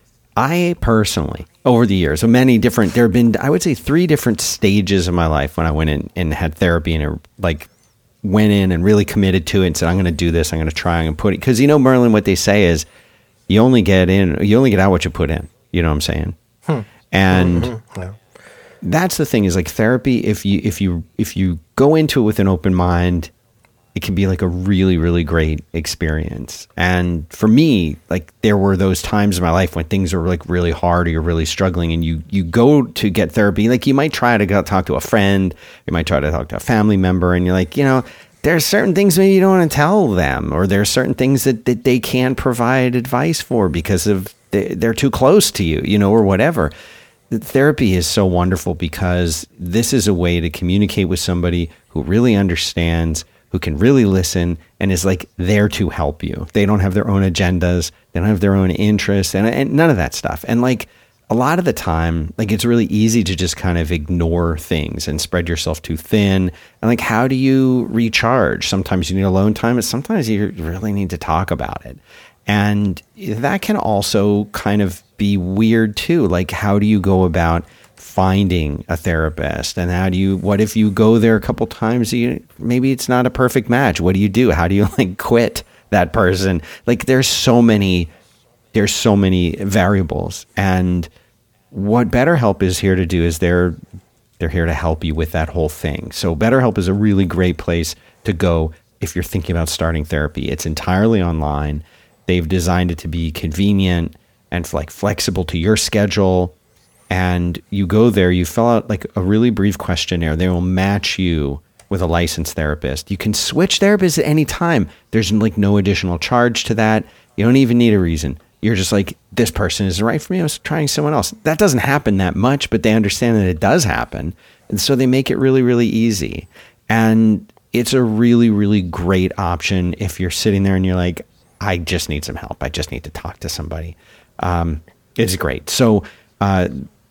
I personally, over the years, so many different, there have been, I would say, three different stages of my life when I went in and had therapy and it, like went in and really committed to it and said, I'm going to do this. I'm going to try. I'm going to put it. Because, you know, Merlin, what they say is you only get in, you only get out what you put in. You know what I'm saying? Hmm. And Mm-hmm. Yeah. that's the thing is like therapy. If you, if you, if you go into it with an open mind, it can be like a really, really great experience. And for me, like there were those times in my life when things were like really hard or you're really struggling and you, you go to get therapy. Like you might try to go talk to a friend, you might try to talk to a family member and you're like, you know, there's certain things maybe you don't want to tell them, or there's certain things that, that they can't provide advice for because of they, they're too close to you, you know, or whatever. Therapy is so wonderful because this is a way to communicate with somebody who really understands, who can really listen and is like there to help you. They don't have their own agendas. They don't have their own interests and, and none of that stuff. And like a lot of the time, like it's really easy to just kind of ignore things and spread yourself too thin. And like, how do you recharge? Sometimes you need alone time, but sometimes you really need to talk about it. And that can also kind of be weird too. Like, how do you go about finding a therapist, and how do you, what if you go there a couple times, you, maybe it's not a perfect match. What do you do? How do you like quit that person? Like there's so many, there's so many variables. And what BetterHelp is here to do is they're, they're here to help you with that whole thing. So BetterHelp is a really great place to go if you're thinking about starting therapy. It's entirely online. They've designed it to be convenient and like flexible to your schedule. And you go there, you fill out like a really brief questionnaire. They will match you with a licensed therapist. You can switch therapists at any time. There's like no additional charge to that. You don't even need a reason. You're just like, this person isn't right for me. I was trying someone else. That doesn't happen that much, but they understand that it does happen. And so they make it really, really easy. And it's a really, really great option if you're sitting there and you're like, I just need some help. I just need to talk to somebody. Um, it's great. So, uh,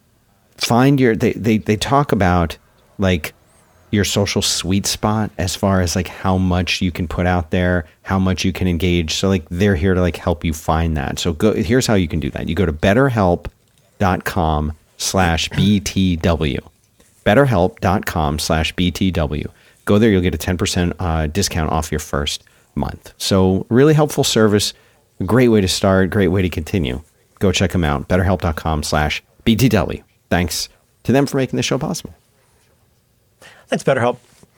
find your, they, they, they talk about like your social sweet spot as far as like how much you can put out there, how much you can engage. So like they're here to like help you find that. So go, here's how you can do that. You go to betterhelp.com slash BTW, betterhelp.com slash BTW. Go there. You'll get a ten percent uh, discount off your first month. So really helpful service, a great way to start, great way to continue. Go check them out. betterhelp.com slash BTW. Thanks to them for making this show possible. Thanks, BetterHelp.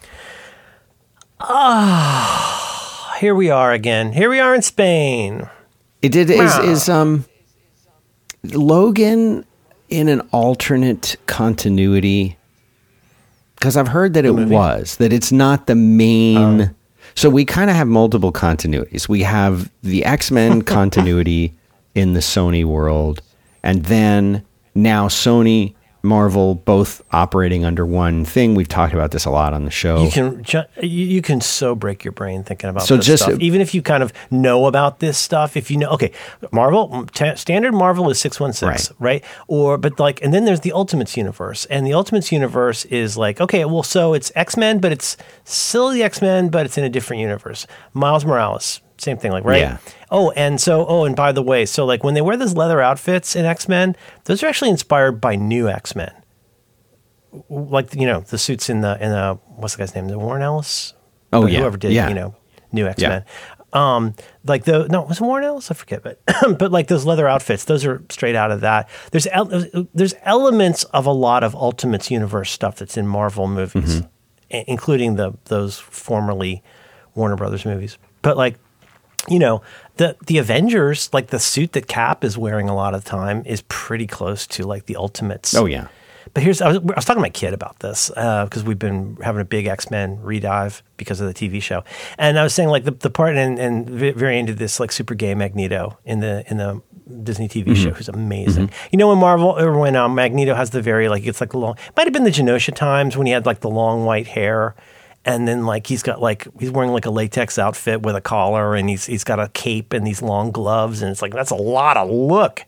Ah, here we are again. Here we are in Spain. It did is Wow. is um Logan in an alternate continuity? Because I've heard that it movie? was that it's not the main. Oh. So we kind of have multiple continuities. We have the X-Men continuity in the Sony world, and then now Sony, Marvel, both operating under one thing. We've talked about this a lot on the show. You can ju- you you can so break your brain thinking about So this just- stuff. Even if you kind of know about this stuff, if you know, okay, Marvel, t- standard Marvel is six one six, Right. right? Or, but like, and then there's the Ultimates universe. And the Ultimates universe is like, okay, well, so it's X-Men, but it's still the X-Men, but it's in a different universe. Miles Morales, same thing, like, right? Yeah. Oh, and so, oh, and by the way, so like when they wear those leather outfits in X-Men, those are actually inspired by new X-Men. Like, you know, the suits in the, in the, what's the guy's name? The Warren Ellis? Oh, But yeah. Whoever did, Yeah. you know, new X-Men. Um, like the, no, was it Warren Ellis? I forget, but, but like those leather outfits, those are straight out of that. There's, el- there's elements of a lot of Ultimates universe stuff that's in Marvel movies, Mm-hmm. i- including the, those formerly Warner Brothers movies. But like, you know, the the Avengers, like the suit that Cap is wearing a lot of the time is pretty close to like the Ultimates. Oh, yeah. But here's, I was, I was talking to my kid about this because uh, we've been having a big X-Men redive because of the T V show. And I was saying like the, the part, and, and very into this like super gay Magneto in the in the Disney T V mm-hmm. show, who's amazing. Mm-hmm. You know, when Marvel, or when um, Magneto has the very, like, it's like the long, might have been the Genosha times when he had like the long white hair. And then like he's got like, he's wearing like a latex outfit with a collar, and he's he's got a cape and these long gloves. And it's like, that's a lot of look.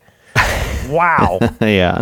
Wow. Yeah.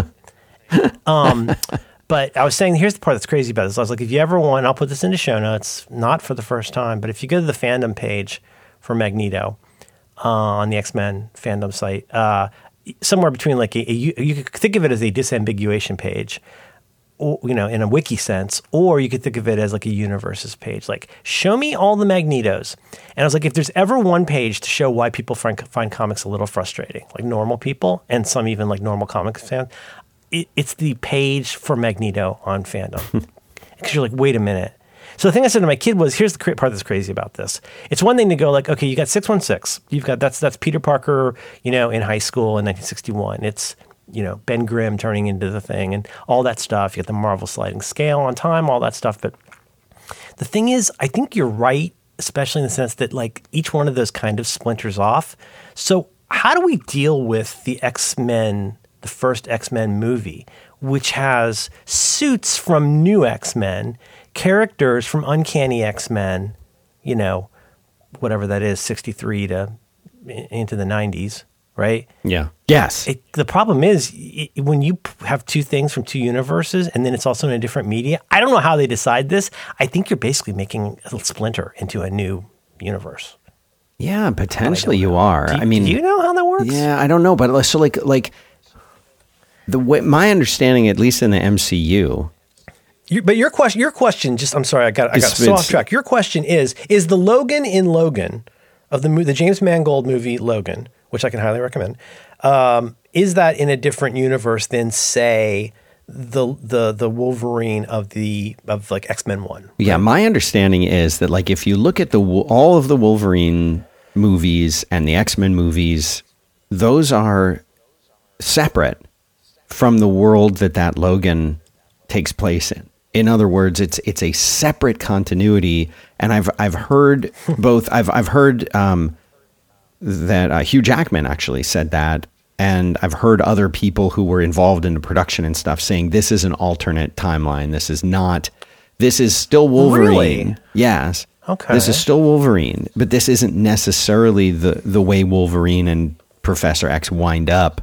um, but I was saying, here's the part that's crazy about this. I was like, if you ever want, I'll put this into show notes, not for the first time, but if you go to the fandom page for Magneto uh, on the X-Men fandom site, uh, somewhere between like a, a, you could think of it as a disambiguation page, or, you know, in a wiki sense, or you could think of it as like a universes page. Like, show me all the Magnetos. And I was like, if there's ever one page to show why people find, find comics a little frustrating, like normal people, and some even like normal comics fans, it, it's the page for Magneto on fandom. Because you're like, wait a minute. So the thing I said to my kid was, here's the part that's crazy about this. It's one thing to go like, okay, you got six one six. You've got, that's that's Peter Parker, you know, in high school in nineteen sixty-one. It's, you know, Ben Grimm turning into the Thing and all that stuff. You got the Marvel sliding scale on time, all that stuff. But the thing is, I think you're right, especially in the sense that like each one of those kind of splinters off. So how do we deal with the X-Men, the first X-Men movie, which has suits from new X-Men, characters from Uncanny X-Men, you know, whatever that is, sixty-three to into the nineties, right? Yeah. Yes. It, the problem is it, when you have two things from two universes and then it's also in a different media, I don't know how they decide this. I think you're basically making a splinter into a new universe. Yeah, potentially you are. Do you, I mean, do you know how that works? Yeah, I don't know, but so like like the way my understanding, at least in the M C U. You, but your question, your question, just I'm sorry, I got I got so off track. Your question is: is the Logan in Logan of the the James Mangold movie Logan, which I can highly recommend, um, is that in a different universe than say the the the Wolverine of the of like X-Men one? Right? Yeah, my understanding is that like if you look at the all of the Wolverine movies and the X-Men movies, those are separate from the world that that Logan takes place in. In other words, it's it's a separate continuity, and I've I've heard both. I've I've heard um, that uh, Hugh Jackman actually said that, and I've heard other people who were involved in the production and stuff saying this is an alternate timeline. This is not. This is still Wolverine. Really? Yes. Okay. This is still Wolverine, but this isn't necessarily the the way Wolverine and Professor X wind up.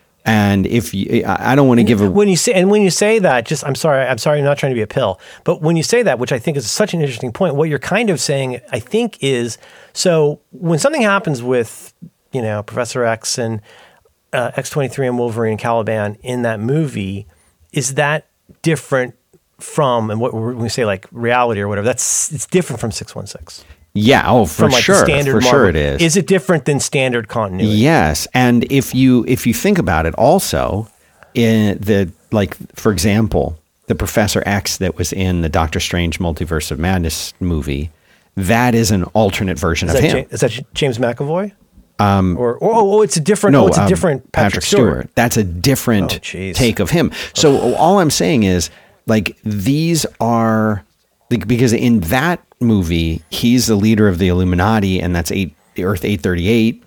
And if you, I don't want to give a when you say and when you say that, just I'm sorry, I'm sorry, I'm not trying to be a pill, but when you say that, which I think is such an interesting point, what you're kind of saying, I think, is so when something happens with you know Professor X and uh, X twenty-three and Wolverine and Caliban in that movie, is that different from and what when we say like reality or whatever? That's it's different from six one six. Yeah, oh, for From like sure, standard for Marvel. sure it is. Is it different than standard continuity? Yes, and if you if you think about it, also in the like, for example, the Professor X that was in the Doctor Strange Multiverse of Madness movie, that is an alternate version is of that him. Ja- is that James McAvoy? Um, or, or oh, oh, it's a different. No, oh, it's a um, different Patrick, Patrick Stewart. Stewart. That's a different Oh, jeez. take of him. So all I'm saying is, like, these are like, because in that movie, he's the leader of the Illuminati, and that's eight, Earth eight thirty-eight,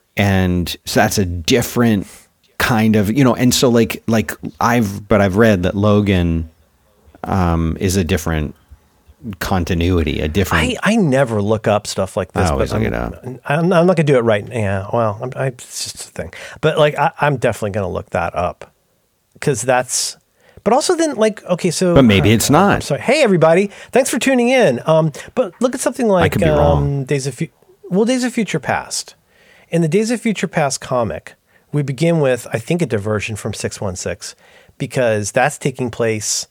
and so that's a different kind of, you know, and so like like I've but I've read that Logan um, is a different continuity, a different. I, I never look up stuff like this. I always but look I'm, it up. I'm, I'm not gonna do it right. Yeah, well, I'm, I, it's just a thing. But like, I, I'm definitely gonna look that up because that's. But also then, like, okay, so... But maybe it's not. I'm sorry. Hey, everybody. Thanks for tuning in. Um, but look at something like... I could be um, wrong. Days of Fu- well, Days of Future Past. In the Days of Future Past comic, we begin with, I think, a diversion from six one six because that's taking place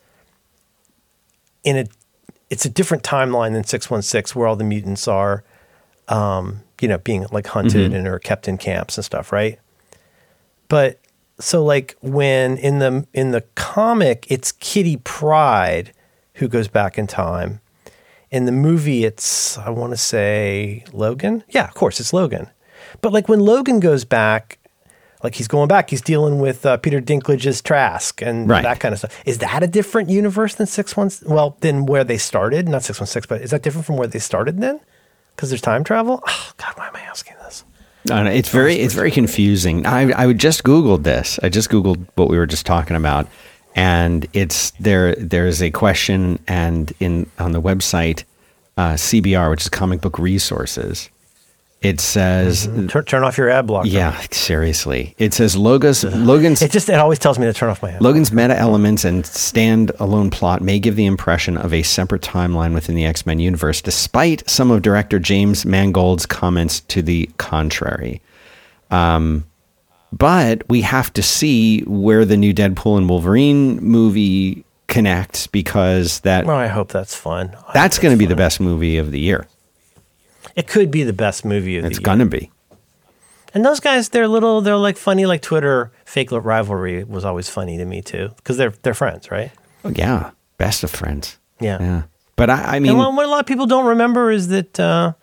in a... It's a different timeline than six one six where all the mutants are, um, you know, being, like, hunted mm-hmm. and are kept in camps and stuff, right? But... So like when in the in the comic, it's Kitty Pryde who goes back in time. In the movie, it's, I want to say Logan. Yeah, of course, it's Logan. But like when Logan goes back, like he's going back, he's dealing with uh, Peter Dinklage's Trask and right. that kind of stuff. Is that a different universe than six one six? Well, than where they started? Not six one six, but is that different from where they started then? Because there's time travel? Oh, God, why am I asking this? No, no, it's very, it's very confusing. I, I would just Googled this. I just Googled what we were just talking about. And it's there. There's a question, and in on the website uh, C B R, which is Comic Book Resources, it says, mm-hmm. turn, "Turn off your ad blocker." Yeah, seriously, it says Logan's Logan's. It just it always tells me to turn off my ad. Logan's meta elements and standalone plot may give the impression of a separate timeline within the X-Men universe, despite some of director James Mangold's comments to the contrary. Um. But we have to see where the new Deadpool and Wolverine movie connects, because that. Well, I hope that's fun. I That's going to be fun. The best movie of the year. It could be the best movie of it's the year. It's going to be. And those guys, they're little, they're like funny, like Twitter fake rivalry was always funny to me too, because they're they're friends, right? Oh, yeah, best of friends. Yeah, yeah. But I, I mean, and what, what a lot of people don't remember is that uh,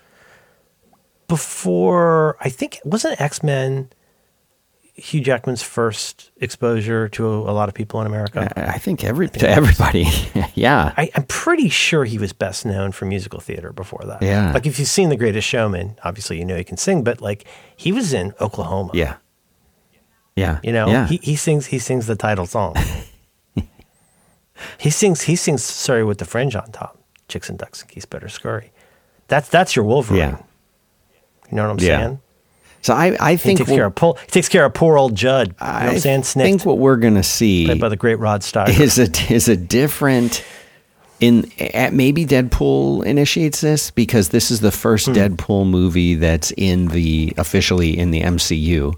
before, I think, wasn't X-Men Hugh Jackman's first exposure to a, a lot of people in America? I, I think every I think to everybody. yeah. I, I'm pretty sure he was best known for musical theater before that. Yeah. Like if you've seen The Greatest Showman, obviously you know he can sing, but like he was in Oklahoma. Yeah. Yeah. You know, yeah. he, he sings he sings the title song. he sings he sings Sorry with the Fringe on top. Chicks and Ducks and Geese Better Scurry. That's that's your Wolverine. Yeah. You know what I'm yeah. saying? So I, I think he takes, we'll, care of poor, he takes care of poor old Judd. You know I what I'm saying? Snicked, think what we're going to see played by the great Rod Steiger. is a is a different in maybe Deadpool initiates this, because this is the first hmm. Deadpool movie that's in the officially in the M C U.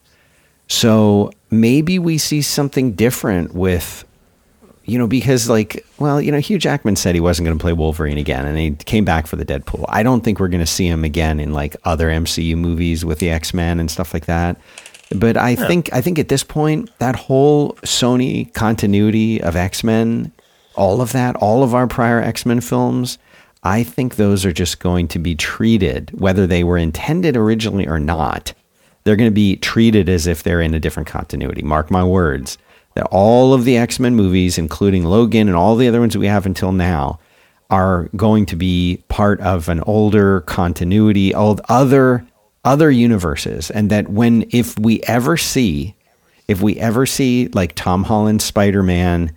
So maybe we see something different with, you know, because like, well, you know, Hugh Jackman said he wasn't going to play Wolverine again, and he came back for the Deadpool. I don't think we're going to see him again in like other M C U movies with the X-Men and stuff like that. But I no. think I think at this point, that whole Sony continuity of X-Men, all of that, all of our prior X-Men films, I think those are just going to be treated, whether they were intended originally or not, they're going to be treated as if they're in a different continuity. Mark my words. That all of the X-Men movies, including Logan and all the other ones that we have until now, are going to be part of an older continuity, old other other universes. And that when, if we ever see, if we ever see like Tom Holland's Spider-Man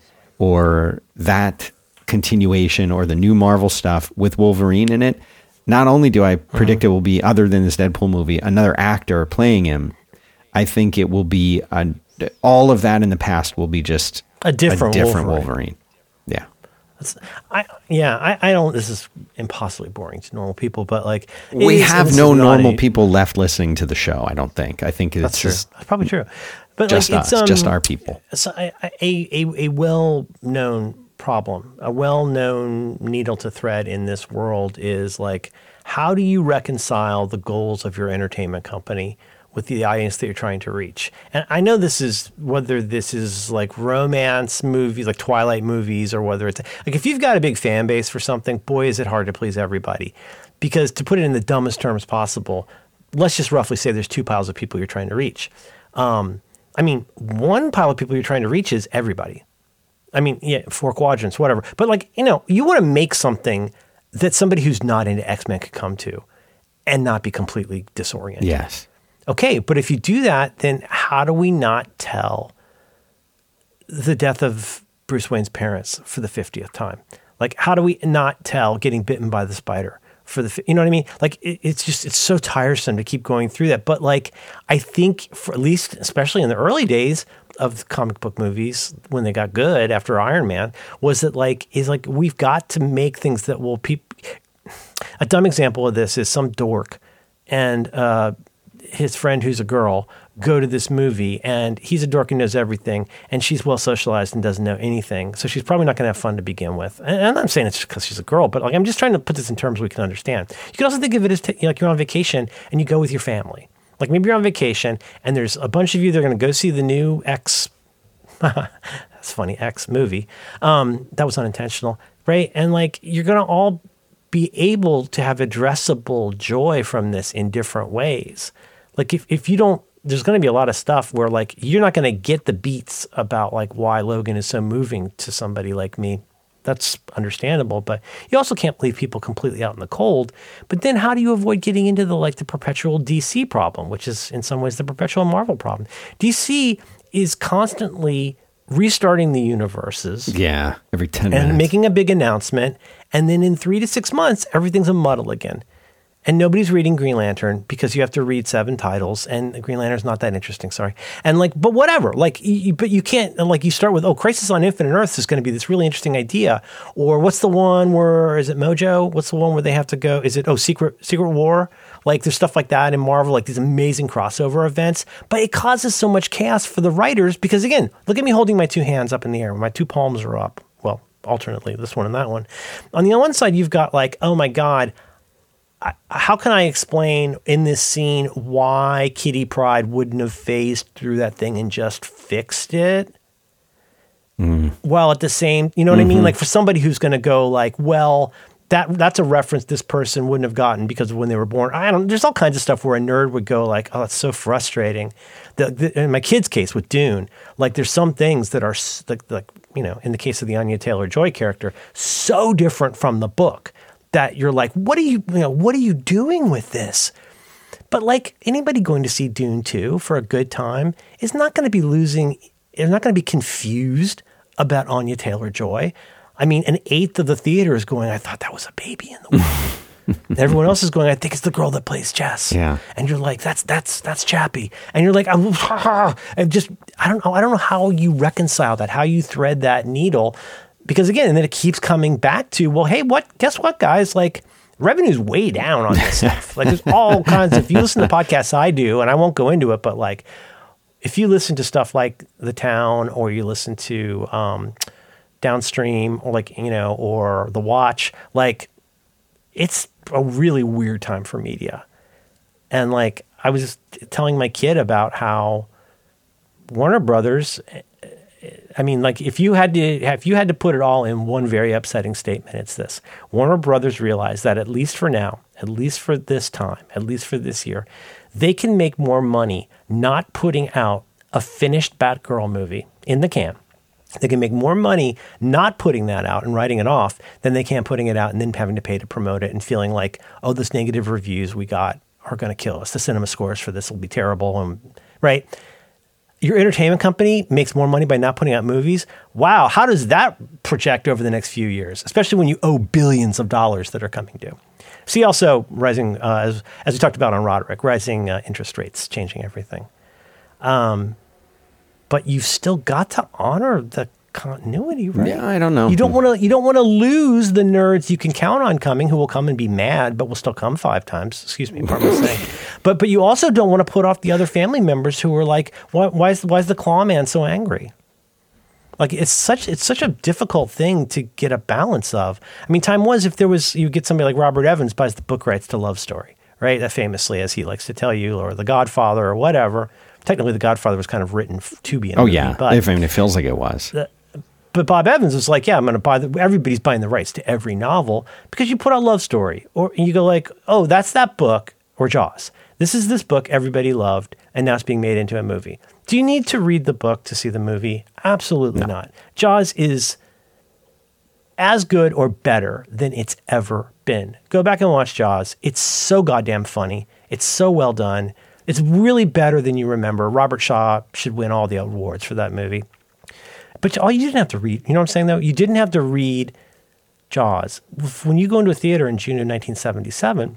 or that continuation or the new Marvel stuff with Wolverine in it, not only do I predict uh-huh. it will be, other than this Deadpool movie, another actor playing him, I think it will be a all of that in the past will be just a different, a different Wolverine. Wolverine. Yeah. That's, I yeah, I, I don't. This is impossibly boring to normal people, but like we is, have no normal a, people left listening to the show. I don't think. I think it's that's true. just that's probably true. But just like, us, it's um, just our people. So I, I, a a, a well known problem, a well known needle to thread in this world is like, how do you reconcile the goals of your entertainment company with the audience that you're trying to reach? And I know this is, whether this is like romance movies, like Twilight movies, or whether it's like, if you've got a big fan base for something, boy, is it hard to please everybody. Because to put it in the dumbest terms possible, let's just roughly say there's two piles of people you're trying to reach. Um, I mean, one pile of people you're trying to reach is everybody. I mean, yeah, four quadrants, whatever. But like, you know, you want to make something that somebody who's not into X-Men could come to and not be completely disoriented. Yes. Okay, but if you do that, then how do we not tell the death of Bruce Wayne's parents for the fiftieth time? Like, how do we not tell getting bitten by the spider for the, you know what I mean? Like, it, it's just, it's so tiresome to keep going through that. But like, I think for at least, especially in the early days of comic book movies, when they got good after Iron Man, was that like, is like, we've got to make things that will, people, a dumb example of this is some dork and, uh, his friend who's a girl go to this movie, and he's a dork and knows everything, and she's well socialized and doesn't know anything, so she's probably not going to have fun to begin with. And I'm not saying it's just because she's a girl, but like, I'm just trying to put this in terms we can understand. You can also think of it as t- like you're on vacation and you go with your family. Like maybe you're on vacation and there's a bunch of you that are going to go see the new X. That's funny, X movie. Um, that was unintentional, right? And like you're going to all be able to have addressable joy from this in different ways. Like if, if you don't, there's going to be a lot of stuff where like you're not going to get the beats about like why Logan is so moving to somebody like me. That's understandable, but you also can't leave people completely out in the cold. But then how do you avoid getting into the like the perpetual D C problem, which is in some ways the perpetual Marvel problem? D C is constantly restarting the universes. Yeah, every ten and minutes. And making a big announcement. And then in three to six months, everything's a muddle again. And nobody's reading Green Lantern because you have to read seven titles, and Green Lantern's not that interesting, sorry. And like, but whatever, like, you, but you can't, like, you start with, oh, Crisis on Infinite Earths is going to be this really interesting idea. Or what's the one where, is it Mojo? What's the one where they have to go, is it, oh, Secret Secret War? Like, there's stuff like that in Marvel, like these amazing crossover events. But it causes so much chaos for the writers because, again, look at me holding my two hands up in the air. My two palms are up. Well, alternately, this one and that one. On the one side, you've got like, oh my God, I, how can I explain in this scene why Kitty Pryde wouldn't have phased through that thing and just fixed it? Mm. While at the same, you know what mm-hmm. I mean? Like for somebody who's going to go like, well, that that's a reference this person wouldn't have gotten because of when they were born. I don't. There's all kinds of stuff where a nerd would go like, oh, that's so frustrating. The, the, in my kid's case with Dune, like there's some things that are like, like you know, in the case of the Anya Taylor-Joy character, so different from the book that you're like, what are you, you know, what are you doing with this? But like anybody going to see Dune two for a good time is not going to be losing, is not going to be confused about Anya Taylor-Joy. I mean, an eighth of the theater is going, I thought that was a baby in the womb. And everyone else is going, I think it's the girl that plays chess. Yeah. And you're like, that's that's that's Chappie. And you're like, I just, I don't know, I don't know how you reconcile that, how you thread that needle. Because again, and then it keeps coming back to, well, hey, what? Guess what, guys? Like, revenue's way down on this stuff. Like, there's all kinds of, if you listen to podcasts I do, and I won't go into it, but like, if you listen to stuff like The Town, or you listen to um, Downstream, or like, you know, or The Watch, like, it's a really weird time for media. And like, I was telling my kid about how Warner Brothers, I mean, like if you had to, if you had to put it all in one very upsetting statement, it's this: Warner Brothers realized that at least for now, at least for this time, at least for this year, they can make more money not putting out a finished Batgirl movie in the can. They can make more money not putting that out and writing it off than they can putting it out and then having to pay to promote it and feeling like, oh, those negative reviews we got are going to kill us. The cinema scores for this will be terrible, and right. Your entertainment company makes more money by not putting out movies. Wow, how does that project over the next few years, especially when you owe billions of dollars that are coming due? See also rising, uh, as, as we talked about on Roderick, rising uh, interest rates changing everything. Um, but you've still got to honor the continuity, right? Yeah, I don't know. You don't want to. You don't want to lose the nerds you can count on coming, who will come and be mad, but will still come five times. Excuse me, pardon my saying. But but you also don't want to put off the other family members who are like, why, why is why is the Clawman so angry? Like it's such it's such a difficult thing to get a balance of. I mean, time was if there was you get somebody like Robert Evans buys the book rights to Love Story, right? That famously, as he likes to tell you, or The Godfather, or whatever. Technically, The Godfather was kind of written to be. In oh movie, yeah, but, I mean, it feels like it was. The, But Bob Evans was like, yeah, I'm going to buy the, everybody's buying the rights to every novel because you put out Love Story, or you go like, oh, that's that book, or Jaws. This is this book everybody loved, and now it's being made into a movie. Do you need to read the book to see the movie? Absolutely no. not. Jaws is as good or better than it's ever been. Go back and watch Jaws. It's so goddamn funny. It's so well done. It's really better than you remember. Robert Shaw should win all the awards for that movie. But all you didn't have to read, you know what I'm saying though? You didn't have to read Jaws. When you go into a theater in June of nineteen seventy-seven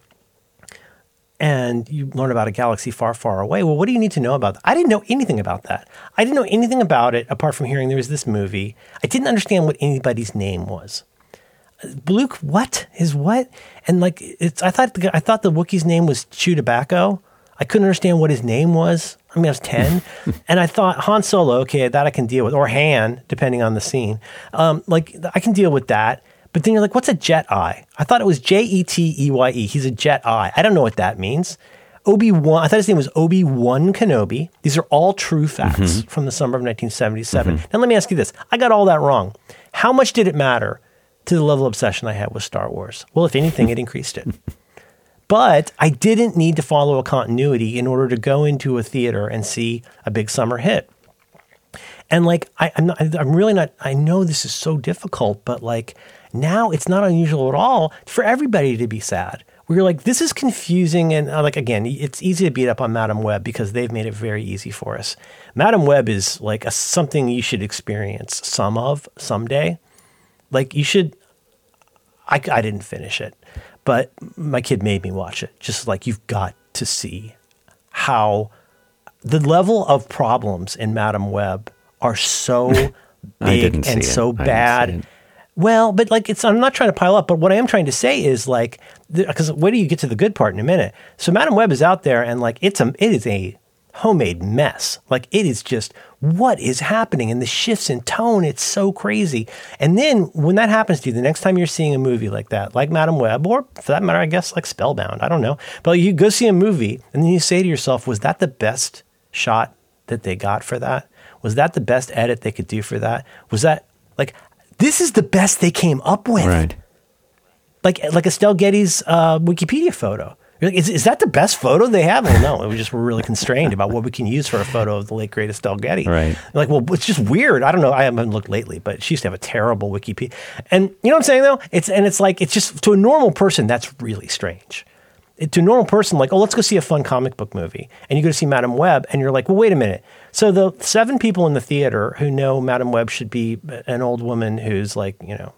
and you learn about a galaxy far, far away, well, what do you need to know about that? I didn't know anything about that. I didn't know anything about it apart from hearing there was this movie. I didn't understand what anybody's name was. Luke, what? His what? And like, it's, I thought the, I thought the Wookiee's name was Chew Tobacco. I couldn't understand what his name was. I mean, I was ten. And I thought Han Solo, okay, that I can deal with. Or Han, depending on the scene. Um, like, I can deal with that. But then you're like, what's a Jet-Eye? I thought it was J E T E Y E. He's a Jet-Eye. I don't know what that means. Obi-Wan, I thought his name was Obi-Wan Kenobi. These are all true facts mm-hmm. from the summer of nineteen seventy-seven. Mm-hmm. Now, let me ask you this. I got all that wrong. How much did it matter to the level of obsession I had with Star Wars. Well, if anything, it increased it. But I didn't need to follow a continuity in order to go into a theater and see a big summer hit. And like, I, I'm not, I'm really not, I know this is so difficult, but like now it's not unusual at all for everybody to be sad. We're like, this is confusing. And uh, like, again, it's easy to beat up on Madame Web because they've made it very easy for us. Madame Web is like a, something you should experience some of someday. Like you should, I, I didn't finish it, but my kid made me watch it. Just like, you've got to see how the level of problems in Madame Web are so big and so bad. Well, but like it's, I'm not trying to pile up, but what I am trying to say is like, because wait till you get to the good part in a minute. So Madame Web is out there and like, it's a, it is a homemade mess. Like it is just, what is happening? And the shifts in tone, it's so crazy. And then when that happens to you, the next time you're seeing a movie like that, like Madame Web, or for that matter, I guess like Spellbound, I don't know. But you go see a movie and then you say to yourself, was that the best shot that they got for that? Was that the best edit they could do for that? Was that like, this is the best they came up with. Right. Like like Estelle Getty's uh, Wikipedia photo. You're like, is, is that the best photo they have? Well, no, we just were really constrained about what we can use for a photo of the late, great Estelle Getty. Right. Like, well, it's just weird. I don't know. I haven't looked lately, but she used to have a terrible Wikipedia. And you know what I'm saying, though? It's And it's like, it's just, to a normal person, that's really strange. It, to a normal person, like, oh, let's go see a fun comic book movie. And you go to see Madame Web, and you're like, well, wait a minute. So the seven people in the theater who know Madame Web should be an old woman who's like, you know,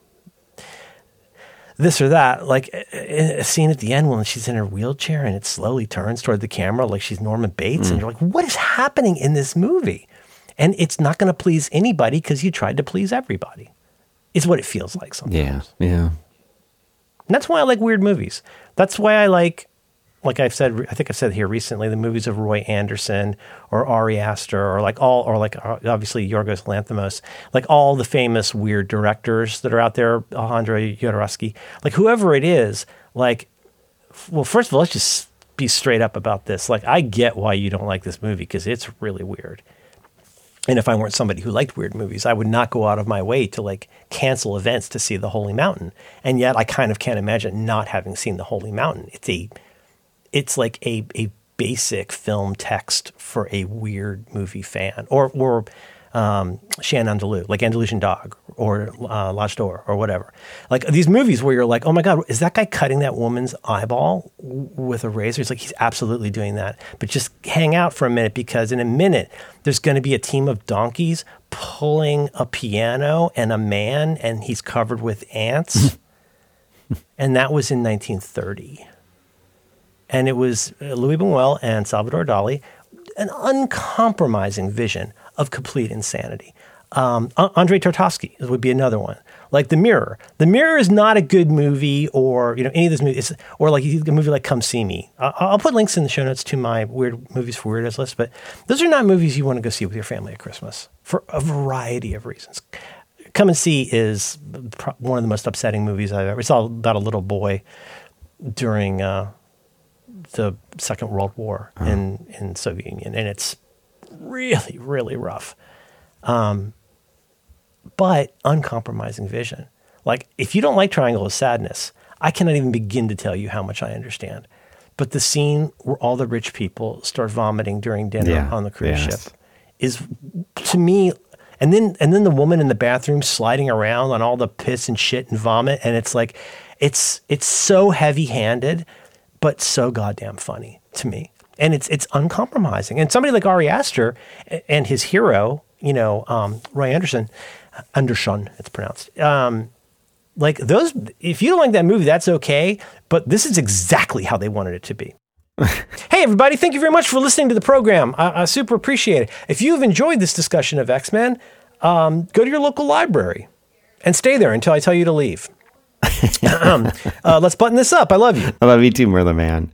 this or that, like a scene at the end when she's in her wheelchair and it slowly turns toward the camera like she's Norman Bates. Mm. And you're like, what is happening in this movie? And it's not going to please anybody because you tried to please everybody. It's what it feels like sometimes. Yeah, yeah. And that's why I like weird movies. That's why I like, like I've said, I think I've said here recently, the movies of Roy Andersson or Ari Aster or like all, or like obviously Yorgos Lanthimos, like all the famous weird directors that are out there, Alejandro Jodorowsky, like whoever it is, like, well, first of all, let's just be straight up about this. Like, I get why you don't like this movie because it's really weird. And if I weren't somebody who liked weird movies, I would not go out of my way to like cancel events to see The Holy Mountain. And yet I kind of can't imagine not having seen The Holy Mountain. It's a It's like a, a basic film text for a weird movie fan, or or um, Chien Andalou, like Andalusian Dog, or uh, L'Âge d'Or, or whatever. Like these movies where you're like, oh my God, is that guy cutting that woman's eyeball with a razor? It's like, he's absolutely doing that. But just hang out for a minute, because in a minute, there's going to be a team of donkeys pulling a piano and a man, and he's covered with ants. And that was in nineteen thirty. And it was Louis Buñuel and Salvador Dali, an uncompromising vision of complete insanity. Um, Andrei Tarkovsky would be another one. Like The Mirror. The Mirror is not a good movie, or you know any of those movies, or like a movie like Come See Me. I'll put links in the show notes to my weird movies for weirdos list, but those are not movies you want to go see with your family at Christmas for a variety of reasons. Come and See is one of the most upsetting movies I've ever. It's all about a little boy during uh, the Second World War uh-huh. in in Soviet Union, and it's really really rough. Um, but uncompromising vision. Like, if you don't like Triangle of Sadness, I cannot even begin to tell you how much I understand. But the scene where all the rich people start vomiting during dinner yeah, on the cruise yes. ship is, to me, and then and then the woman in the bathroom sliding around on all the piss and shit and vomit, and it's like, it's it's so heavy-handed, but so goddamn funny to me. And it's it's uncompromising. And somebody like Ari Aster and his hero, you know, um, Roy Andersson, Andersson, it's pronounced. Um, like those, if you don't like that movie, that's okay. But this is exactly how they wanted it to be. Hey, everybody, thank you very much for listening to the program. I, I super appreciate it. If you've enjoyed this discussion of X-Men, um, go to your local library and stay there until I tell you to leave. um, uh, let's button this up. I love you. I love you too, Merlin Man.